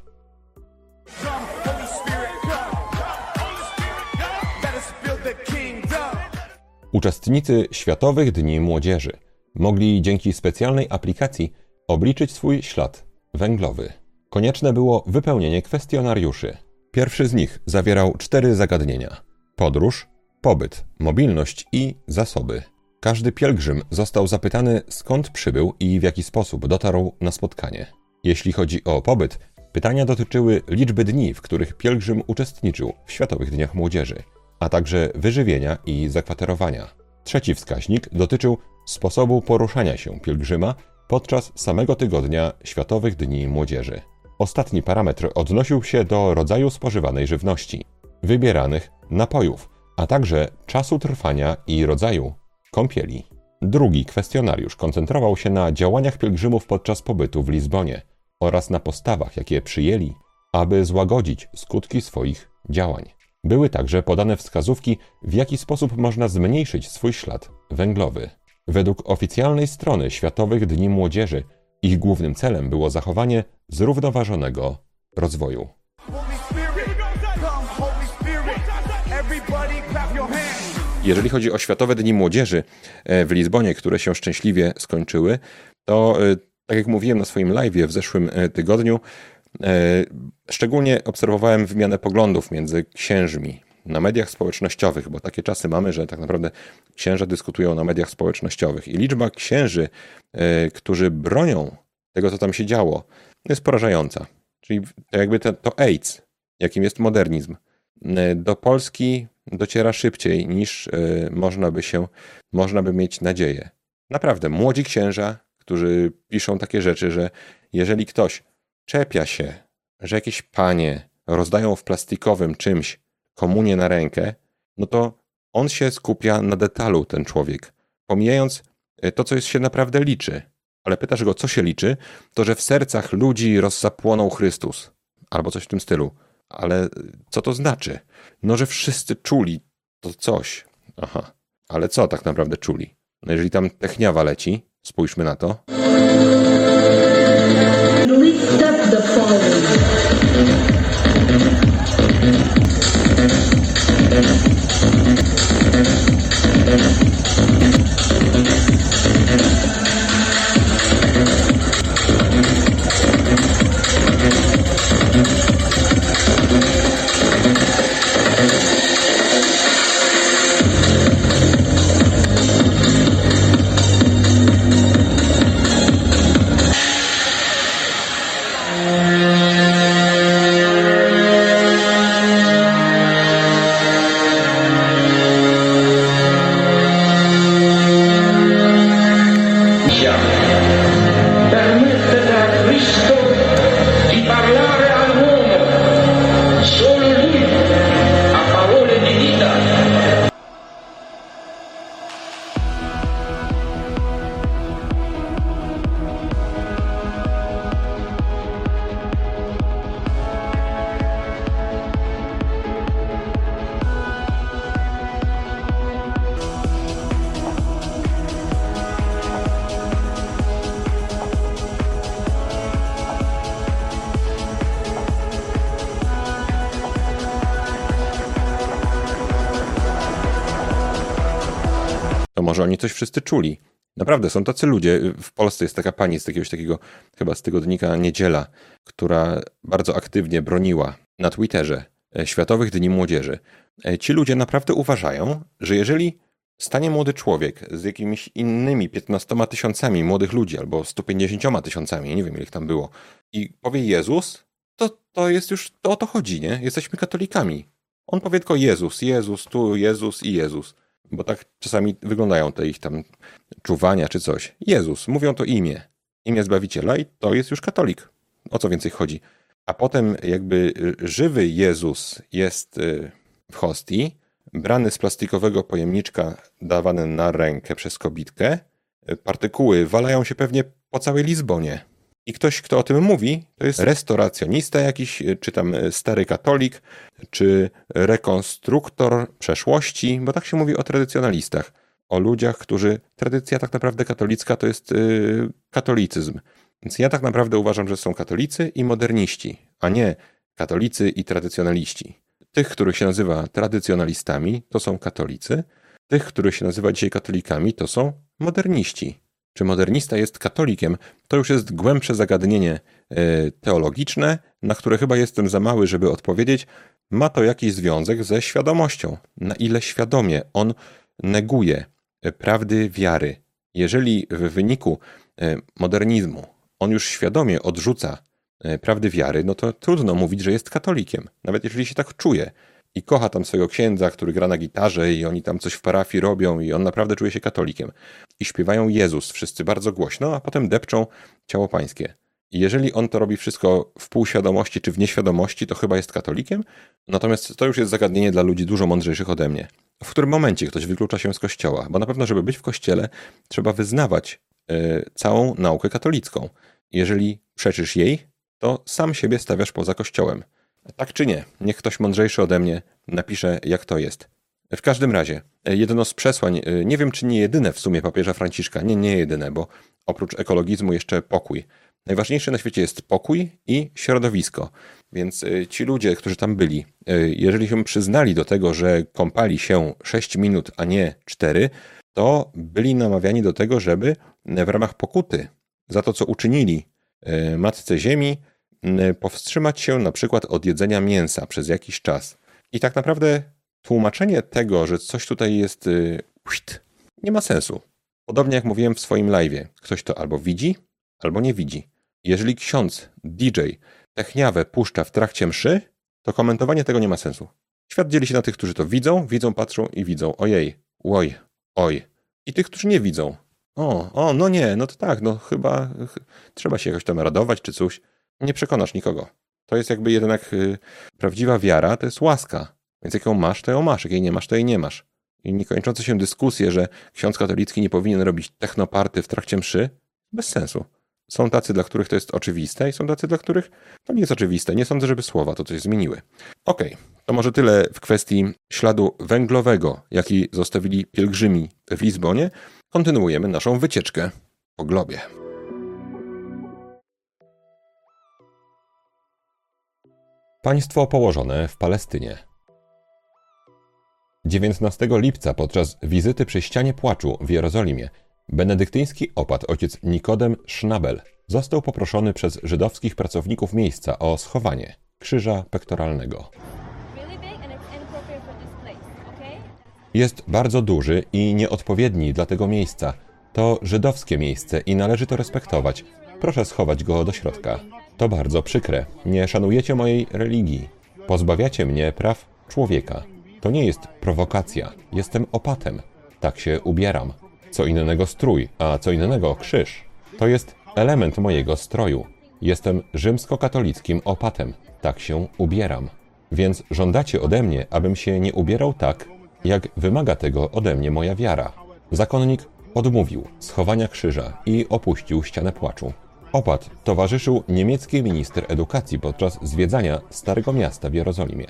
Uczestnicy Światowych Dni Młodzieży mogli dzięki specjalnej aplikacji obliczyć swój ślad węglowy. Konieczne było wypełnienie kwestionariuszy. Pierwszy z nich zawierał 4 zagadnienia: podróż, pobyt, mobilność i zasoby. Każdy pielgrzym został zapytany, skąd przybył i w jaki sposób dotarł na spotkanie. Jeśli chodzi o pobyt, pytania dotyczyły liczby dni, w których pielgrzym uczestniczył w Światowych Dniach Młodzieży, a także wyżywienia i zakwaterowania. Trzeci wskaźnik dotyczył sposobu poruszania się pielgrzyma podczas samego tygodnia Światowych Dni Młodzieży. Ostatni parametr odnosił się do rodzaju spożywanej żywności, wybieranych napojów, a także czasu trwania i rodzaju kąpieli. Drugi kwestionariusz koncentrował się na działaniach pielgrzymów podczas pobytu w Lizbonie oraz na postawach, jakie przyjęli, aby złagodzić skutki swoich działań. Były także podane wskazówki, w jaki sposób można zmniejszyć swój ślad węglowy. Według oficjalnej strony Światowych Dni Młodzieży ich głównym celem było zachowanie zrównoważonego rozwoju. Jeżeli chodzi o Światowe Dni Młodzieży w Lizbonie, które się szczęśliwie skończyły, to tak jak mówiłem na swoim live'ie w zeszłym tygodniu, szczególnie obserwowałem wymianę poglądów między księżmi na mediach społecznościowych, bo takie czasy mamy, że tak naprawdę księża dyskutują na mediach społecznościowych i liczba księży, którzy bronią tego, co tam się działo, jest porażająca. Czyli jakby to AIDS, jakim jest modernizm, do Polski dociera szybciej niż można by mieć nadzieję. Naprawdę, młodzi księża, którzy piszą takie rzeczy, że jeżeli ktoś czepia się, że jakieś panie rozdają w plastikowym czymś komunię na rękę, no to on się skupia na detalu, ten człowiek, pomijając to, co się naprawdę liczy. Ale pytasz go, co się liczy, to że w sercach ludzi rozzapłonął Chrystus. Albo coś w tym stylu. Ale co to znaczy? No, że wszyscy czuli to coś. Aha. Ale co tak naprawdę czuli? No jeżeli tam techniawa leci, spójrzmy na to. To może oni coś wszyscy czuli. Naprawdę, są tacy ludzie. W Polsce jest taka pani z jakiegoś takiego, chyba z tygodnika Niedziela, która bardzo aktywnie broniła na Twitterze Światowych Dni Młodzieży. Ci ludzie naprawdę uważają, że jeżeli stanie młody człowiek z jakimiś innymi 15 000 młodych ludzi albo 150 000, nie wiem ile ich tam było, i powie Jezus, to jest już, to o to chodzi, nie? Jesteśmy katolikami. On powie tylko Jezus, Jezus, tu Jezus i Jezus. Bo tak czasami wyglądają te ich tam czuwania czy coś. Jezus, mówią to imię. Imię Zbawiciela i to jest już katolik. O co więcej chodzi? A potem jakby żywy Jezus jest w hostii, brany z plastikowego pojemniczka, dawany na rękę przez kobitkę. Partykuły walają się pewnie po całej Lizbonie. I ktoś, kto o tym mówi, to jest restauracjonista jakiś, czy tam stary katolik, czy rekonstruktor przeszłości, bo tak się mówi o tradycjonalistach. O ludziach, którzy... Tradycja tak naprawdę katolicka to jest katolicyzm. Więc ja tak naprawdę uważam, że są katolicy i moderniści, a nie katolicy i tradycjonaliści. Tych, których się nazywa tradycjonalistami, to są katolicy. Tych, których się nazywa dzisiaj katolikami, to są moderniści. Czy modernista jest katolikiem, to już jest głębsze zagadnienie teologiczne, na które chyba jestem za mały, żeby odpowiedzieć. Ma to jakiś związek ze świadomością. Na ile świadomie on neguje prawdy wiary. Jeżeli w wyniku modernizmu on już świadomie odrzuca prawdy wiary, no to trudno mówić, że jest katolikiem. Nawet jeżeli się tak czuje i kocha tam swojego księdza, który gra na gitarze i oni tam coś w parafii robią i on naprawdę czuje się katolikiem. I śpiewają Jezus wszyscy bardzo głośno, a potem depczą ciało pańskie. I jeżeli on to robi wszystko w półświadomości czy w nieświadomości, to chyba jest katolikiem. Natomiast to już jest zagadnienie dla ludzi dużo mądrzejszych ode mnie. W którym momencie ktoś wyklucza się z kościoła? Bo na pewno, żeby być w kościele, trzeba wyznawać całą naukę katolicką. Jeżeli przeczysz jej, to sam siebie stawiasz poza kościołem. Tak czy nie? Niech ktoś mądrzejszy ode mnie napisze, jak to jest. W każdym razie, jedno z przesłań, nie wiem czy nie jedyne w sumie papieża Franciszka, nie jedyne, bo oprócz ekologizmu jeszcze pokój. Najważniejsze na świecie jest pokój i środowisko. Więc ci ludzie, którzy tam byli, jeżeli się przyznali do tego, że kąpali się 6 minut, a nie 4, to byli namawiani do tego, żeby w ramach pokuty za to, co uczynili Matce Ziemi, powstrzymać się na przykład od jedzenia mięsa przez jakiś czas. I tak naprawdę tłumaczenie tego, że coś tutaj jest nie ma sensu. Podobnie jak mówiłem w swoim live'ie. Ktoś to albo widzi, albo nie widzi. Jeżeli ksiądz, DJ, techniawę puszcza w trakcie mszy, to komentowanie tego nie ma sensu. Świat dzieli się na tych, którzy to widzą, patrzą i widzą. Ojej, oj. I tych, którzy nie widzą. No nie, no to tak, no chyba trzeba się jakoś tam radować czy coś. Nie przekonasz nikogo. To jest jakby jednak prawdziwa wiara, to jest łaska. Więc jak ją masz, to ją masz. Jak jej nie masz, to jej nie masz. I niekończące się dyskusje, że ksiądz katolicki nie powinien robić technoparty w trakcie mszy, bez sensu. Są tacy, dla których to jest oczywiste i są tacy, dla których to nie jest oczywiste. Nie sądzę, żeby słowa to coś zmieniły. Okej, to może tyle w kwestii śladu węglowego, jaki zostawili pielgrzymi w Lizbonie. Kontynuujemy naszą wycieczkę po globie. Państwo położone w Palestynie. 19 lipca podczas wizyty przy ścianie płaczu w Jerozolimie benedyktyński opat ojciec Nikodem Schnabel został poproszony przez żydowskich pracowników miejsca o schowanie krzyża pektoralnego. Jest bardzo duży i nieodpowiedni dla tego miejsca. To żydowskie miejsce i należy to respektować. Proszę schować go do środka. To bardzo przykre. Nie szanujecie mojej religii. Pozbawiacie mnie praw człowieka. To nie jest prowokacja. Jestem opatem. Tak się ubieram. Co innego strój, a co innego krzyż. To jest element mojego stroju. Jestem rzymskokatolickim opatem. Tak się ubieram. Więc żądacie ode mnie, abym się nie ubierał tak, jak wymaga tego ode mnie moja wiara. Zakonnik odmówił schowania krzyża i opuścił ścianę płaczu. Opat towarzyszył niemiecki minister edukacji podczas zwiedzania Starego Miasta w Jerozolimie.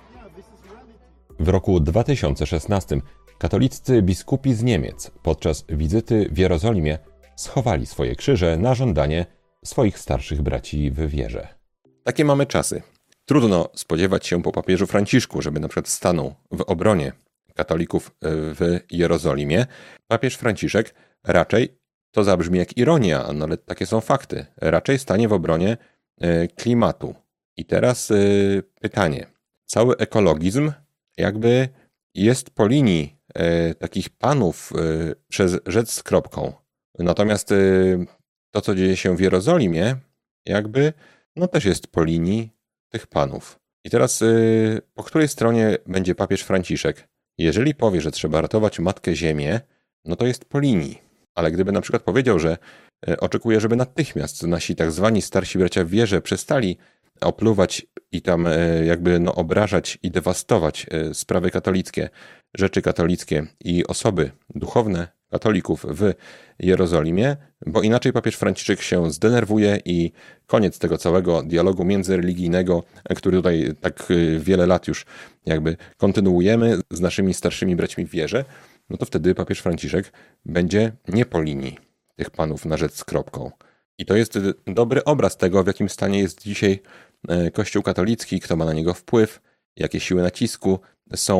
W roku 2016 katoliccy biskupi z Niemiec podczas wizyty w Jerozolimie schowali swoje krzyże na żądanie swoich starszych braci w wierze. Takie mamy czasy. Trudno spodziewać się po papieżu Franciszku, żeby na przykład stanął w obronie katolików w Jerozolimie. Papież Franciszek raczej, to zabrzmi jak ironia, no ale takie są fakty, raczej stanie w obronie klimatu. I teraz pytanie. Cały ekologizm jakby jest po linii takich panów przez rzecz z kropką. Natomiast to, co dzieje się w Jerozolimie, jakby no też jest po linii tych panów. I teraz po której stronie będzie papież Franciszek? Jeżeli powie, że trzeba ratować Matkę Ziemię, no to jest po linii. Ale gdyby na przykład powiedział, że oczekuje, żeby natychmiast nasi tak zwani starsi bracia w wierze przestali opluwać i tam jakby obrażać i dewastować sprawy katolickie, rzeczy katolickie i osoby duchowne katolików w Jerozolimie, bo inaczej papież Franciszek się zdenerwuje i koniec tego całego dialogu międzyreligijnego, który tutaj tak wiele lat już jakby kontynuujemy z naszymi starszymi braćmi w wierze, no to wtedy papież Franciszek będzie nie po linii tych panów na rzecz z kropką. I to jest dobry obraz tego, w jakim stanie jest dzisiaj Kościół katolicki, kto ma na niego wpływ, jakie siły nacisku są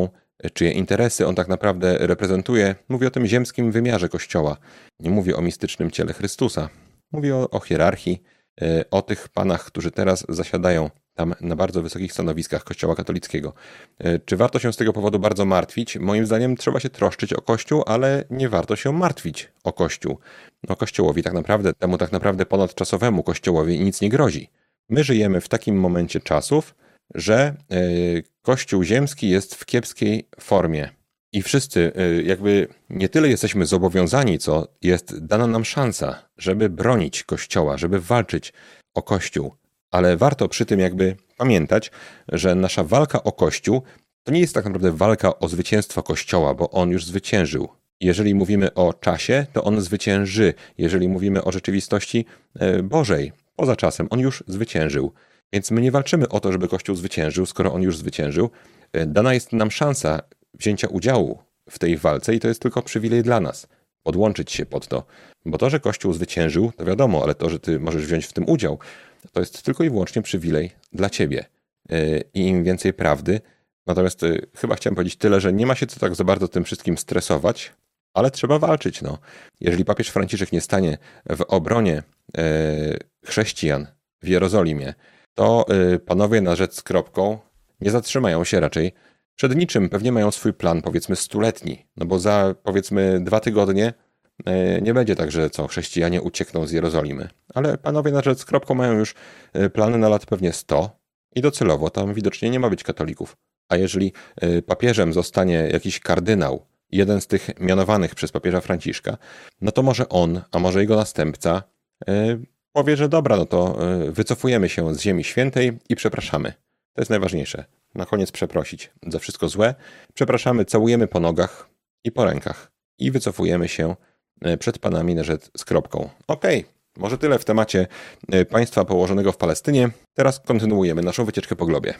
czyje interesy on tak naprawdę reprezentuje, mówi o tym ziemskim wymiarze Kościoła. Nie mówi o mistycznym ciele Chrystusa. Mówi o hierarchii, o tych panach, którzy teraz zasiadają tam na bardzo wysokich stanowiskach Kościoła katolickiego. Czy warto się z tego powodu bardzo martwić? Moim zdaniem trzeba się troszczyć o Kościół, ale nie warto się martwić o Kościół. No Kościołowi temu tak naprawdę ponadczasowemu Kościołowi nic nie grozi. My żyjemy w takim momencie czasów, że Kościół ziemski jest w kiepskiej formie. I wszyscy jakby nie tyle jesteśmy zobowiązani, co jest dana nam szansa, żeby bronić Kościoła, żeby walczyć o Kościół. Ale warto przy tym jakby pamiętać, że nasza walka o Kościół to nie jest tak naprawdę walka o zwycięstwo Kościoła, bo on już zwyciężył. Jeżeli mówimy o czasie, to on zwycięży. Jeżeli mówimy o rzeczywistości Bożej, poza czasem, on już zwyciężył. Więc my nie walczymy o to, żeby Kościół zwyciężył, skoro on już zwyciężył. Dana jest nam szansa wzięcia udziału w tej walce i to jest tylko przywilej dla nas. Podłączyć się pod to. Bo to, że Kościół zwyciężył, to wiadomo, ale to, że ty możesz wziąć w tym udział, to jest tylko i wyłącznie przywilej dla ciebie. I im więcej prawdy. Natomiast chyba chciałem powiedzieć tyle, że nie ma się co tak za bardzo tym wszystkim stresować, ale trzeba walczyć. No. Jeżeli papież Franciszek nie stanie w obronie chrześcijan w Jerozolimie, to panowie na rzecz z kropką nie zatrzymają się raczej przed niczym. Pewnie mają swój plan, powiedzmy, 100-letni. No bo za, powiedzmy, 2 tygodnie nie będzie tak, że chrześcijanie uciekną z Jerozolimy. Ale panowie na rzecz z kropką mają już plany na lat pewnie 100 i docelowo tam widocznie nie ma być katolików. A jeżeli papieżem zostanie jakiś kardynał, jeden z tych mianowanych przez papieża Franciszka, no to może on, a może jego następca powie, że dobra, no to wycofujemy się z Ziemi Świętej i przepraszamy. To jest najważniejsze. Na koniec przeprosić za wszystko złe. Przepraszamy, całujemy po nogach i po rękach i wycofujemy się przed panami na rzecz z kropką. Okej, może tyle w temacie państwa położonego w Palestynie. Teraz kontynuujemy naszą wycieczkę po globie.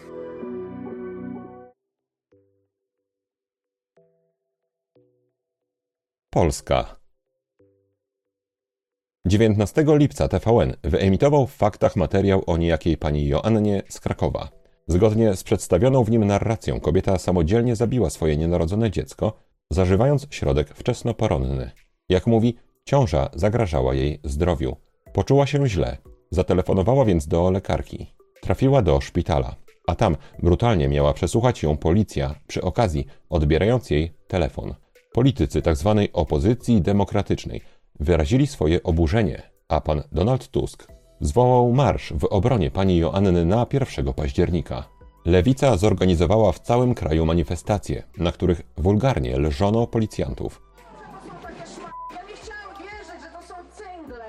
Polska. 19 lipca TVN wyemitował w Faktach materiał o niejakiej pani Joannie z Krakowa. Zgodnie z przedstawioną w nim narracją kobieta samodzielnie zabiła swoje nienarodzone dziecko, zażywając środek wczesnoporonny. Jak mówi, ciąża zagrażała jej zdrowiu. Poczuła się źle, zatelefonowała więc do lekarki. Trafiła do szpitala, a tam brutalnie miała przesłuchać ją policja, przy okazji odbierając jej telefon. Politycy tzw. opozycji demokratycznej wyrazili swoje oburzenie, a pan Donald Tusk zwołał marsz w obronie pani Joanny na 1 października. Lewica zorganizowała w całym kraju manifestacje, na których wulgarnie lżono policjantów. Ja nie chciałam wierzyć, że to są cyngle.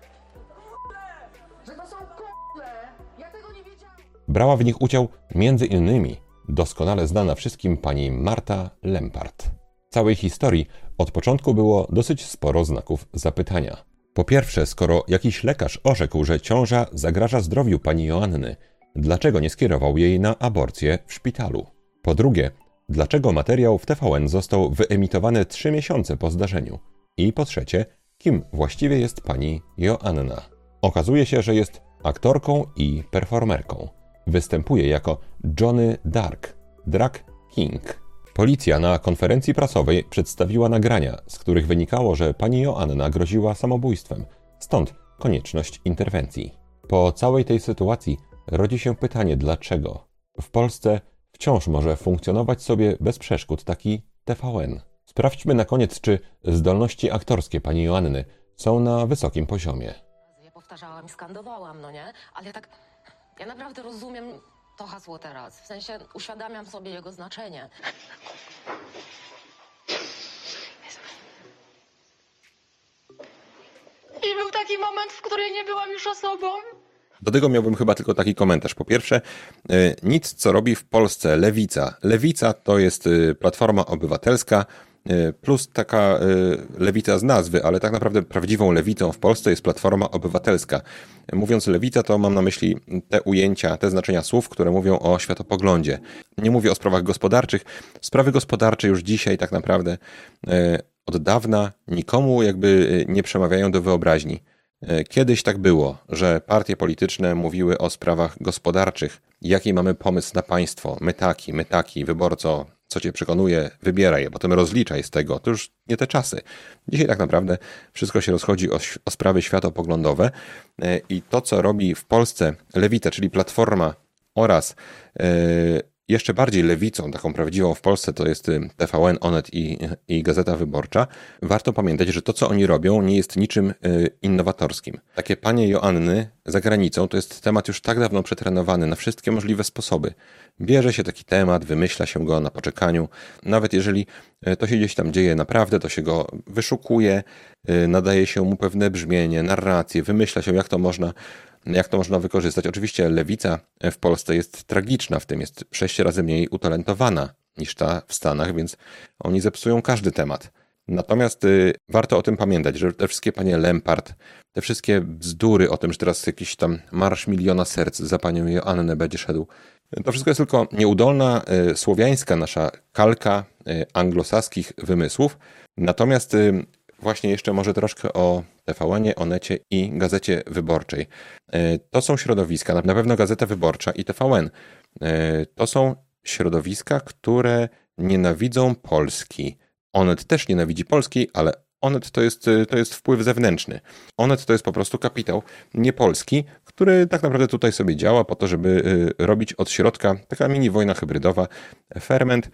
Że to są kotle. Ja tego nie wiedziałam. Brała w nich udział m.in. doskonale znana wszystkim pani Marta Lempart. Całej historii od początku było dosyć sporo znaków zapytania. Po pierwsze, skoro jakiś lekarz orzekł, że ciąża zagraża zdrowiu pani Joanny, dlaczego nie skierował jej na aborcję w szpitalu? Po drugie, dlaczego materiał w TVN został wyemitowany 3 miesiące po zdarzeniu? I po trzecie, kim właściwie jest pani Joanna? Okazuje się, że jest aktorką i performerką. Występuje jako Johnny Dark, Drag King. Policja na konferencji prasowej przedstawiła nagrania, z których wynikało, że pani Joanna groziła samobójstwem, stąd konieczność interwencji. Po całej tej sytuacji rodzi się pytanie, dlaczego w Polsce wciąż może funkcjonować sobie bez przeszkód taki TVN. Sprawdźmy na koniec, czy zdolności aktorskie pani Joanny są na wysokim poziomie. Ja powtarzałam i skandowałam, no nie? Ale ja naprawdę rozumiem to hasło teraz. W sensie uświadamiam sobie jego znaczenie. I był taki moment, w którym nie byłam już osobą. Do tego miałbym chyba tylko taki komentarz. Po pierwsze, nic co robi w Polsce Lewica. Lewica to jest Platforma Obywatelska plus taka lewica z nazwy, ale tak naprawdę prawdziwą lewicą w Polsce jest Platforma Obywatelska. Mówiąc lewica, to mam na myśli te ujęcia, te znaczenia słów, które mówią o światopoglądzie. Nie mówię o sprawach gospodarczych. Sprawy gospodarcze już dzisiaj tak naprawdę od dawna nikomu jakby nie przemawiają do wyobraźni. Kiedyś tak było, że partie polityczne mówiły o sprawach gospodarczych. Jaki mamy pomysł na państwo? My taki, wyborco, co cię przekonuje, wybieraj, a potem rozliczaj z tego. To już nie te czasy. Dzisiaj tak naprawdę wszystko się rozchodzi o sprawy światopoglądowe i to, co robi w Polsce Lewica, czyli Platforma oraz jeszcze bardziej lewicą, taką prawdziwą w Polsce, to jest TVN, Onet i Gazeta Wyborcza. Warto pamiętać, że to, co oni robią, nie jest niczym innowatorskim. Takie panie Joanny za granicą to jest temat już tak dawno przetrenowany na wszystkie możliwe sposoby. Bierze się taki temat, wymyśla się go na poczekaniu. Nawet jeżeli to się gdzieś tam dzieje naprawdę, to się go wyszukuje, nadaje się mu pewne brzmienie, narrację, wymyśla się, jak to można wykorzystać. Oczywiście lewica w Polsce jest tragiczna w tym, jest 6 razy mniej utalentowana niż ta w Stanach, więc oni zepsują każdy temat. Natomiast warto o tym pamiętać, że te wszystkie panie Lempart, te wszystkie bzdury o tym, że teraz jakiś tam Marsz Miliona Serc za panią Joannę będzie szedł, to wszystko jest tylko nieudolna, słowiańska nasza kalka anglosaskich wymysłów. Natomiast właśnie jeszcze może troszkę o TVN-ie, Onecie i Gazecie Wyborczej. To są środowiska, na pewno Gazeta Wyborcza i TVN. To są środowiska, które nienawidzą Polski. Onet też nienawidzi Polski, ale Onet to jest wpływ zewnętrzny. Onet to jest po prostu kapitał niepolski, który tak naprawdę tutaj sobie działa po to, żeby robić od środka, taka mini wojna hybrydowa, ferment,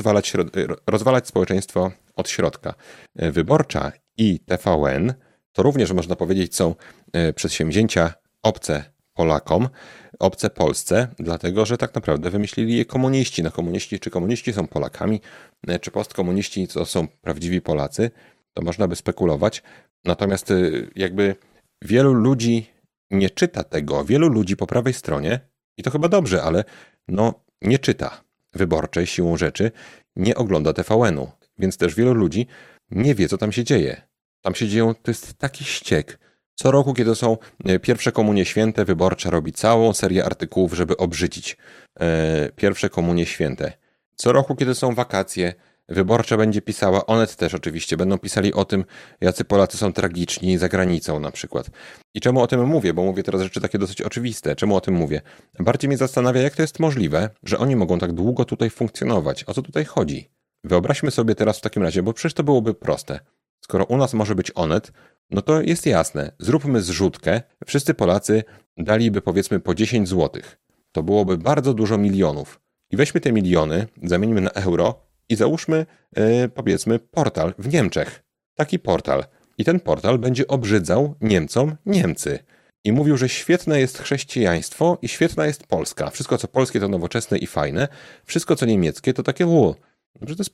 rozwalać społeczeństwo od środka. Wyborcza i TVN to również można powiedzieć są przedsięwzięcia obce Polakom, obce Polsce, dlatego że tak naprawdę wymyślili je komuniści. No komuniści są Polakami, czy postkomuniści to są prawdziwi Polacy, to można by spekulować. Natomiast jakby wielu ludzi nie czyta tego, wielu ludzi po prawej stronie, i to chyba dobrze, ale no nie czyta Wyborczej siłą rzeczy, nie ogląda TVN-u, więc też wielu ludzi nie wie, co tam się dzieje. Tam się dzieją, to jest taki ściek. Co roku, kiedy są pierwsze komunie święte, Wyborcza robi całą serię artykułów, żeby obrzydzić pierwsze komunie święte. Co roku, kiedy są wakacje, Wyborcza będzie pisała, Onet też oczywiście, będą pisali o tym, jacy Polacy są tragiczni za granicą na przykład. I czemu o tym mówię? Bo mówię teraz rzeczy takie dosyć oczywiste. Czemu o tym mówię? Bardziej mnie zastanawia, jak to jest możliwe, że oni mogą tak długo tutaj funkcjonować. O co tutaj chodzi? Wyobraźmy sobie teraz w takim razie, bo przecież to byłoby proste. Skoro u nas może być Onet, no to jest jasne. Zróbmy zrzutkę. Wszyscy Polacy daliby powiedzmy po 10 zł. To byłoby bardzo dużo milionów. I weźmy te miliony, zamieńmy na euro i załóżmy powiedzmy portal w Niemczech. Taki portal. I ten portal będzie obrzydzał Niemcom Niemcy. I mówił, że świetne jest chrześcijaństwo i świetna jest Polska. Wszystko co polskie to nowoczesne i fajne. Wszystko co niemieckie to takie że to jest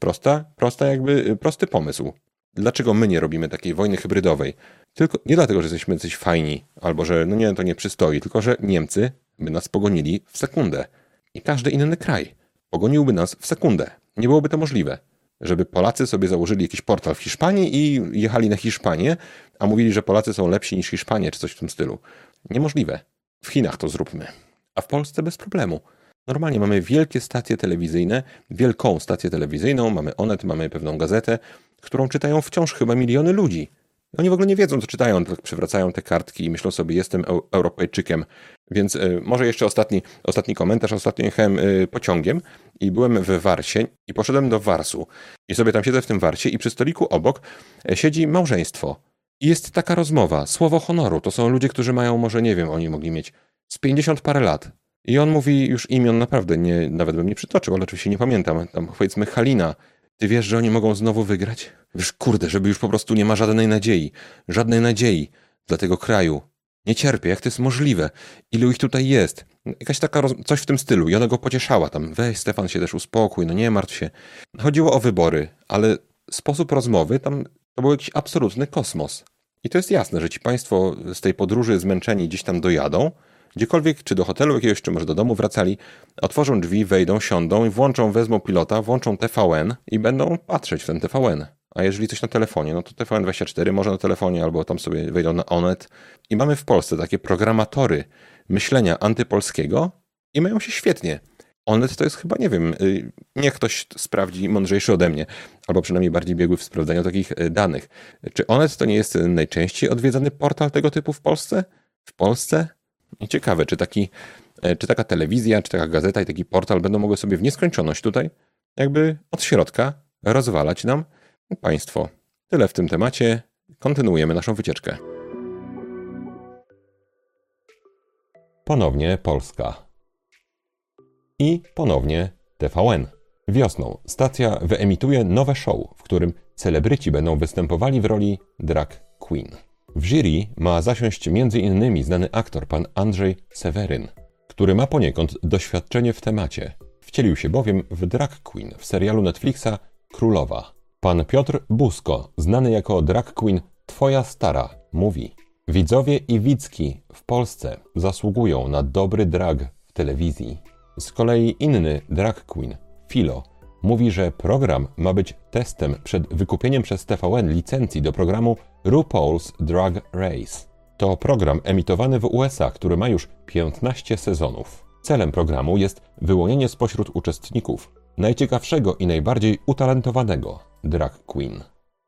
prosty pomysł. Dlaczego my nie robimy takiej wojny hybrydowej? Tylko nie dlatego, że jesteśmy jacyś fajni, albo że no nie, to nie przystoi, tylko że Niemcy by nas pogonili w sekundę. I każdy inny kraj pogoniłby nas w sekundę. Nie byłoby to możliwe, żeby Polacy sobie założyli jakiś portal w Hiszpanii i jechali na Hiszpanię, a mówili, że Polacy są lepsi niż Hiszpanie, czy coś w tym stylu. Niemożliwe. W Chinach to zróbmy. A w Polsce bez problemu. Normalnie mamy wielkie stacje telewizyjne, wielką stację telewizyjną, mamy Onet, mamy pewną gazetę, którą czytają wciąż chyba miliony ludzi. Oni w ogóle nie wiedzą, co czytają, tylko przywracają te kartki i myślą sobie, jestem Europejczykiem. Więc może jeszcze ostatni komentarz. Ostatnio jechałem pociągiem i byłem w Warsie i poszedłem do Warsu. I sobie tam siedzę w tym Warsie i przy stoliku obok siedzi małżeństwo. I jest taka rozmowa, słowo honoru. To są ludzie, którzy mają, może nie wiem, oni mogli mieć z 50 parę lat. I on mówi już imion naprawdę, nawet bym nie przytoczył, ale oczywiście nie pamiętam. Tam powiedzmy Halina. Ty wiesz, że oni mogą znowu wygrać? Wiesz, kurde, żeby już po prostu nie ma żadnej nadziei dla tego kraju. Nie cierpię, jak to jest możliwe? Ilu ich tutaj jest? Jakaś taka, coś w tym stylu. I ona go pocieszała tam. Weź Stefan, się też uspokój, no nie martw się. Chodziło o wybory, ale sposób rozmowy tam to był jakiś absolutny kosmos. I to jest jasne, że ci państwo z tej podróży zmęczeni gdzieś tam dojadą, gdziekolwiek, czy do hotelu jakiegoś, czy może do domu wracali, otworzą drzwi, wejdą, siądą i wezmą pilota, włączą TVN i będą patrzeć w ten TVN. A jeżeli coś na telefonie, no to TVN24 może na telefonie, albo tam sobie wejdą na Onet. I mamy w Polsce takie programatory myślenia antypolskiego i mają się świetnie. Onet to jest chyba, nie wiem, niech ktoś sprawdzi mądrzejszy ode mnie, albo przynajmniej bardziej biegły w sprawdzaniu takich danych. Czy Onet to nie jest najczęściej odwiedzany portal tego typu w Polsce? W Polsce? I ciekawe, czy taka telewizja, czy taka gazeta i taki portal będą mogły sobie w nieskończoność tutaj jakby od środka rozwalać nam państwo. Tyle w tym temacie. Kontynuujemy naszą wycieczkę. Ponownie Polska. I ponownie TVN. Wiosną stacja wyemituje nowe show, w którym celebryci będą występowali w roli drag queen. W jury ma zasiąść m.in. znany aktor pan Andrzej Seweryn, który ma poniekąd doświadczenie w temacie. Wcielił się bowiem w drag queen w serialu Netflixa Królowa. Pan Piotr Busko, znany jako drag queen Twoja Stara, mówi: widzowie i widzki w Polsce zasługują na dobry drag w telewizji. Z kolei inny drag queen, Filo, mówi, że program ma być testem przed wykupieniem przez TVN licencji do programu RuPaul's Drag Race. To program emitowany w USA, który ma już 15 sezonów. Celem programu jest wyłonienie spośród uczestników najciekawszego i najbardziej utalentowanego drag queen.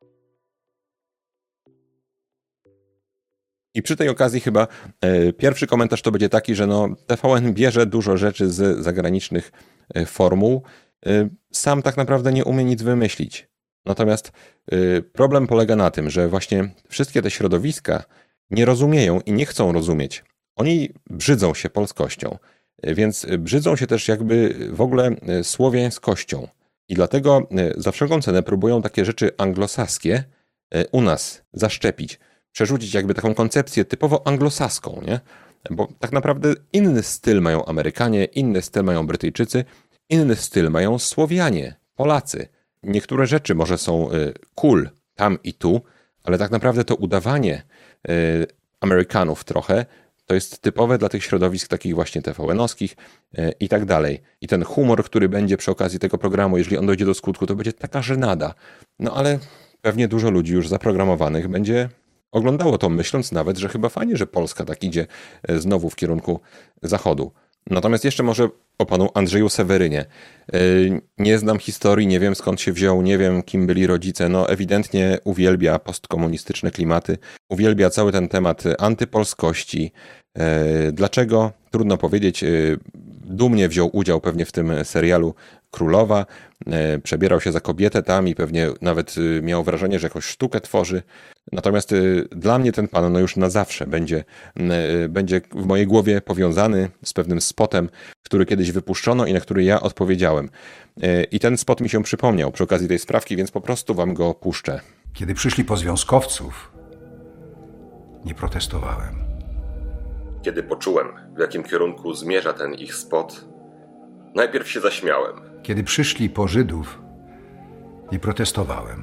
I przy tej okazji chyba pierwszy komentarz to będzie taki, że TVN bierze dużo rzeczy z zagranicznych formuł. Sam tak naprawdę nie umie nic wymyślić. Natomiast problem polega na tym, że właśnie wszystkie te środowiska nie rozumieją i nie chcą rozumieć. Oni brzydzą się polskością, więc brzydzą się też jakby w ogóle słowiańskością. I dlatego za wszelką cenę próbują takie rzeczy anglosaskie u nas zaszczepić. Przerzucić jakby taką koncepcję typowo anglosaską, nie? Bo tak naprawdę inny styl mają Amerykanie, inny styl mają Brytyjczycy, inny styl mają Słowianie, Polacy. Niektóre rzeczy może są cool tam i tu, ale tak naprawdę to udawanie Amerykanów trochę to jest typowe dla tych środowisk takich właśnie TVN-owskich i tak dalej. I ten humor, który będzie przy okazji tego programu, jeżeli on dojdzie do skutku, to będzie taka żenada. No ale pewnie dużo ludzi już zaprogramowanych będzie oglądało to, myśląc nawet, że chyba fajnie, że Polska tak idzie znowu w kierunku zachodu. Natomiast jeszcze może o panu Andrzeju Sewerynie. Nie znam historii, nie wiem skąd się wziął, nie wiem kim byli rodzice. Ewidentnie uwielbia postkomunistyczne klimaty, uwielbia cały ten temat antypolskości. Dlaczego? Trudno powiedzieć. Dumnie wziął udział pewnie w tym serialu Królowa. Przebierał się za kobietę tam i pewnie nawet miał wrażenie, że jakąś sztukę tworzy. Natomiast dla mnie ten pan już na zawsze będzie w mojej głowie powiązany z pewnym spotem, który kiedyś wypuszczono i na który ja odpowiedziałem. I ten spot mi się przypomniał przy okazji tej sprawki, więc po prostu wam go puszczę. Kiedy przyszli po związkowców, nie protestowałem. Kiedy poczułem, w jakim kierunku zmierza ten ich spot, najpierw się zaśmiałem. Kiedy przyszli po Żydów, nie protestowałem.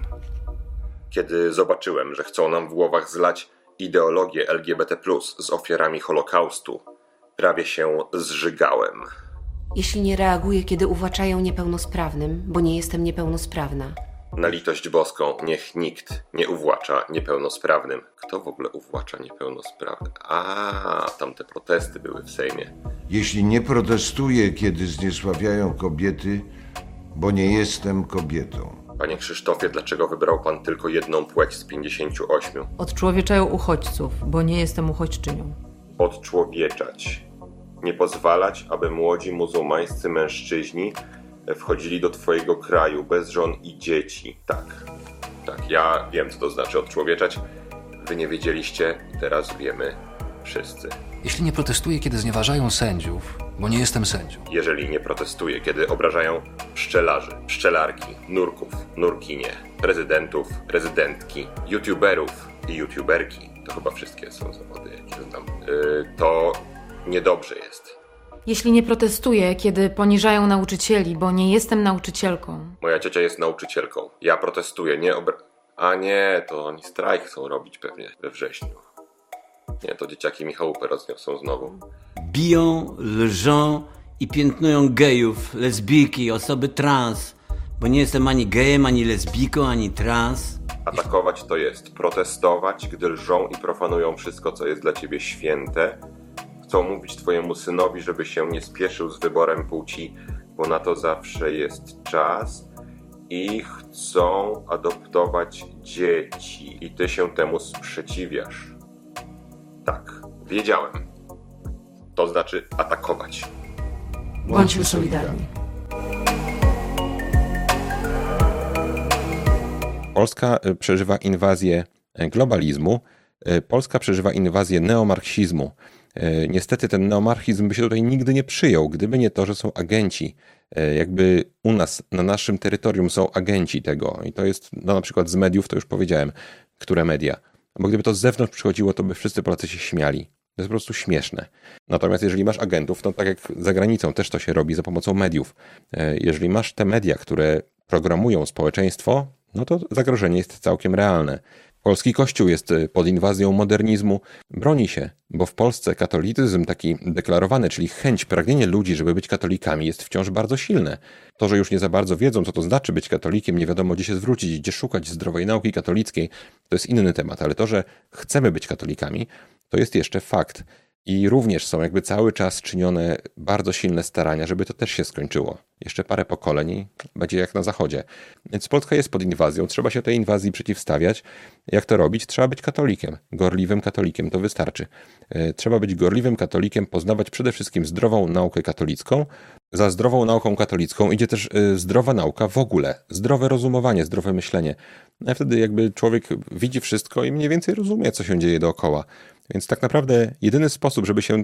Kiedy zobaczyłem, że chcą nam w głowach zlać ideologię LGBT+, z ofiarami Holokaustu, prawie się zżygałem. Jeśli nie reaguję, kiedy uwłaczają niepełnosprawnym, bo nie jestem niepełnosprawna. Na litość boską, niech nikt nie uwłacza niepełnosprawnym. Kto w ogóle uwłacza niepełnosprawnym? Tamte protesty były w Sejmie. Jeśli nie protestuję, kiedy zniesławiają kobiety, bo nie jestem kobietą. Panie Krzysztofie, dlaczego wybrał pan tylko jedną płeć z 58? Odczłowieczają uchodźców, bo nie jestem uchodźczynią. Odczłowieczać. Nie pozwalać, aby młodzi muzułmańscy mężczyźni wchodzili do twojego kraju bez żon i dzieci. Tak, ja wiem, co to znaczy odczłowieczać. Wy nie wiedzieliście, teraz wiemy wszyscy. Jeśli nie protestuję, kiedy znieważają sędziów, bo nie jestem sędzią. Jeżeli nie protestuję, kiedy obrażają pszczelarzy, pszczelarki, nurków, nurkinie, prezydentów, prezydentki, youtuberów i youtuberki, to chyba wszystkie są zawody, jakie znam, to niedobrze jest. Jeśli nie protestuję, kiedy poniżają nauczycieli, bo nie jestem nauczycielką. Moja ciocia jest nauczycielką. Ja protestuję, nie A nie, to oni strajk chcą robić pewnie we wrześniu. Nie, to dzieciaki mi chałupę rozniosą znowu. Biją, lżą i piętnują gejów, lesbijki, osoby trans. Bo nie jestem ani gejem, ani lesbijką, ani trans. Atakować to jest protestować, gdy lżą i profanują wszystko, co jest dla ciebie święte. Chcą mówić twojemu synowi, żeby się nie spieszył z wyborem płci, bo na to zawsze jest czas. I chcą adoptować dzieci. I ty się temu sprzeciwiasz. Tak, wiedziałem. To znaczy atakować. Bądźmy solidarni. Polska przeżywa inwazję globalizmu, Polska przeżywa inwazję neomarksizmu. Niestety ten neomarksizm by się tutaj nigdy nie przyjął, gdyby nie to, że są agenci. Jakby u nas, na naszym terytorium są agenci tego. I to jest, no na przykład z mediów, to już powiedziałem, które media. Bo gdyby to z zewnątrz przychodziło, to by wszyscy Polacy się śmiali. To jest po prostu śmieszne. Natomiast jeżeli masz agentów, to tak jak za granicą też to się robi za pomocą mediów. Jeżeli masz te media, które programują społeczeństwo, no to zagrożenie jest całkiem realne. Polski Kościół jest pod inwazją modernizmu, broni się, bo w Polsce katolicyzm taki deklarowany, czyli chęć, pragnienie ludzi, żeby być katolikami, jest wciąż bardzo silne. To, że już nie za bardzo wiedzą, co to znaczy być katolikiem, nie wiadomo gdzie się zwrócić, gdzie szukać zdrowej nauki katolickiej, to jest inny temat, ale to, że chcemy być katolikami, to jest jeszcze fakt. I również są jakby cały czas czynione bardzo silne starania, żeby to też się skończyło. Jeszcze parę pokoleń i będzie jak na Zachodzie. Więc Polska jest pod inwazją, trzeba się tej inwazji przeciwstawiać. Jak to robić? Trzeba być katolikiem, gorliwym katolikiem, to wystarczy. Trzeba być gorliwym katolikiem, poznawać przede wszystkim zdrową naukę katolicką. Za zdrową nauką katolicką idzie też zdrowa nauka w ogóle, zdrowe rozumowanie, zdrowe myślenie. A wtedy jakby człowiek widzi wszystko i mniej więcej rozumie, co się dzieje dookoła. Więc tak naprawdę jedyny sposób, żeby się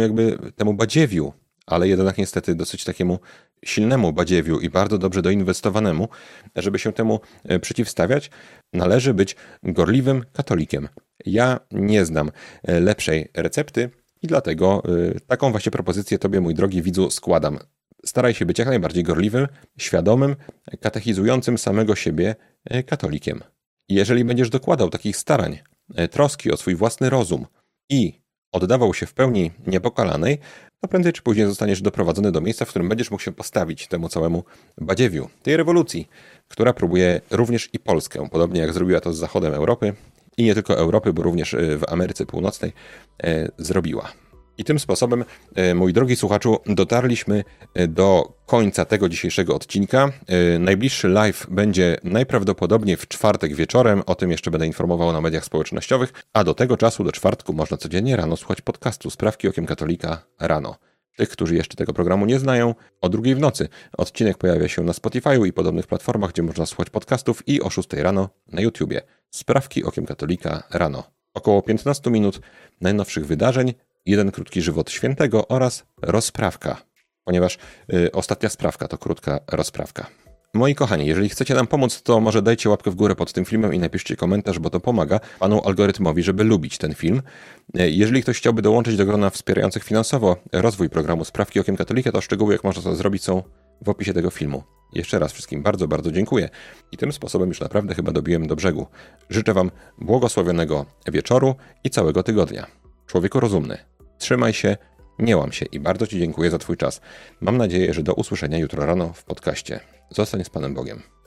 temu badziewiu, ale jednak niestety dosyć takiemu silnemu badziewiu i bardzo dobrze doinwestowanemu, żeby się temu przeciwstawiać, należy być gorliwym katolikiem. Ja nie znam lepszej recepty i dlatego taką właśnie propozycję Tobie, mój drogi widzu, składam. Staraj się być jak najbardziej gorliwym, świadomym, katechizującym samego siebie katolikiem. Jeżeli będziesz dokładał takich starań, troski o swój własny rozum i oddawał się w pełni niepokalanej, to prędzej czy później zostaniesz doprowadzony do miejsca, w którym będziesz mógł się postawić temu całemu badziewiu, tej rewolucji, która próbuje również i Polskę, podobnie jak zrobiła to z zachodem Europy i nie tylko Europy, bo również w Ameryce Północnej zrobiła. I tym sposobem, mój drogi słuchaczu, dotarliśmy do końca tego dzisiejszego odcinka. Najbliższy live będzie najprawdopodobniej w czwartek wieczorem, o tym jeszcze będę informował na mediach społecznościowych, a do tego czasu, do czwartku, można codziennie rano słuchać podcastu Sprawki Okiem Katolika rano. Tych, którzy jeszcze tego programu nie znają, o 2:00 w nocy. Odcinek pojawia się na Spotify'u i podobnych platformach, gdzie można słuchać podcastów i o 6:00 rano na YouTubie. Sprawki Okiem Katolika rano. Około 15 minut najnowszych wydarzeń, jeden krótki żywot świętego oraz rozprawka, ponieważ ostatnia sprawka to krótka rozprawka. Moi kochani, jeżeli chcecie nam pomóc, to może dajcie łapkę w górę pod tym filmem i napiszcie komentarz, bo to pomaga panu algorytmowi, żeby lubić ten film. Jeżeli ktoś chciałby dołączyć do grona wspierających finansowo rozwój programu Sprawki Okiem Katolika, to szczegóły, jak można to zrobić, są w opisie tego filmu. Jeszcze raz wszystkim bardzo, bardzo dziękuję i tym sposobem już naprawdę chyba dobiłem do brzegu. Życzę wam błogosławionego wieczoru i całego tygodnia. Człowieku rozumny, trzymaj się, nie łam się i bardzo ci dziękuję za twój czas. Mam nadzieję, że do usłyszenia jutro rano w podcaście. Zostań z Panem Bogiem.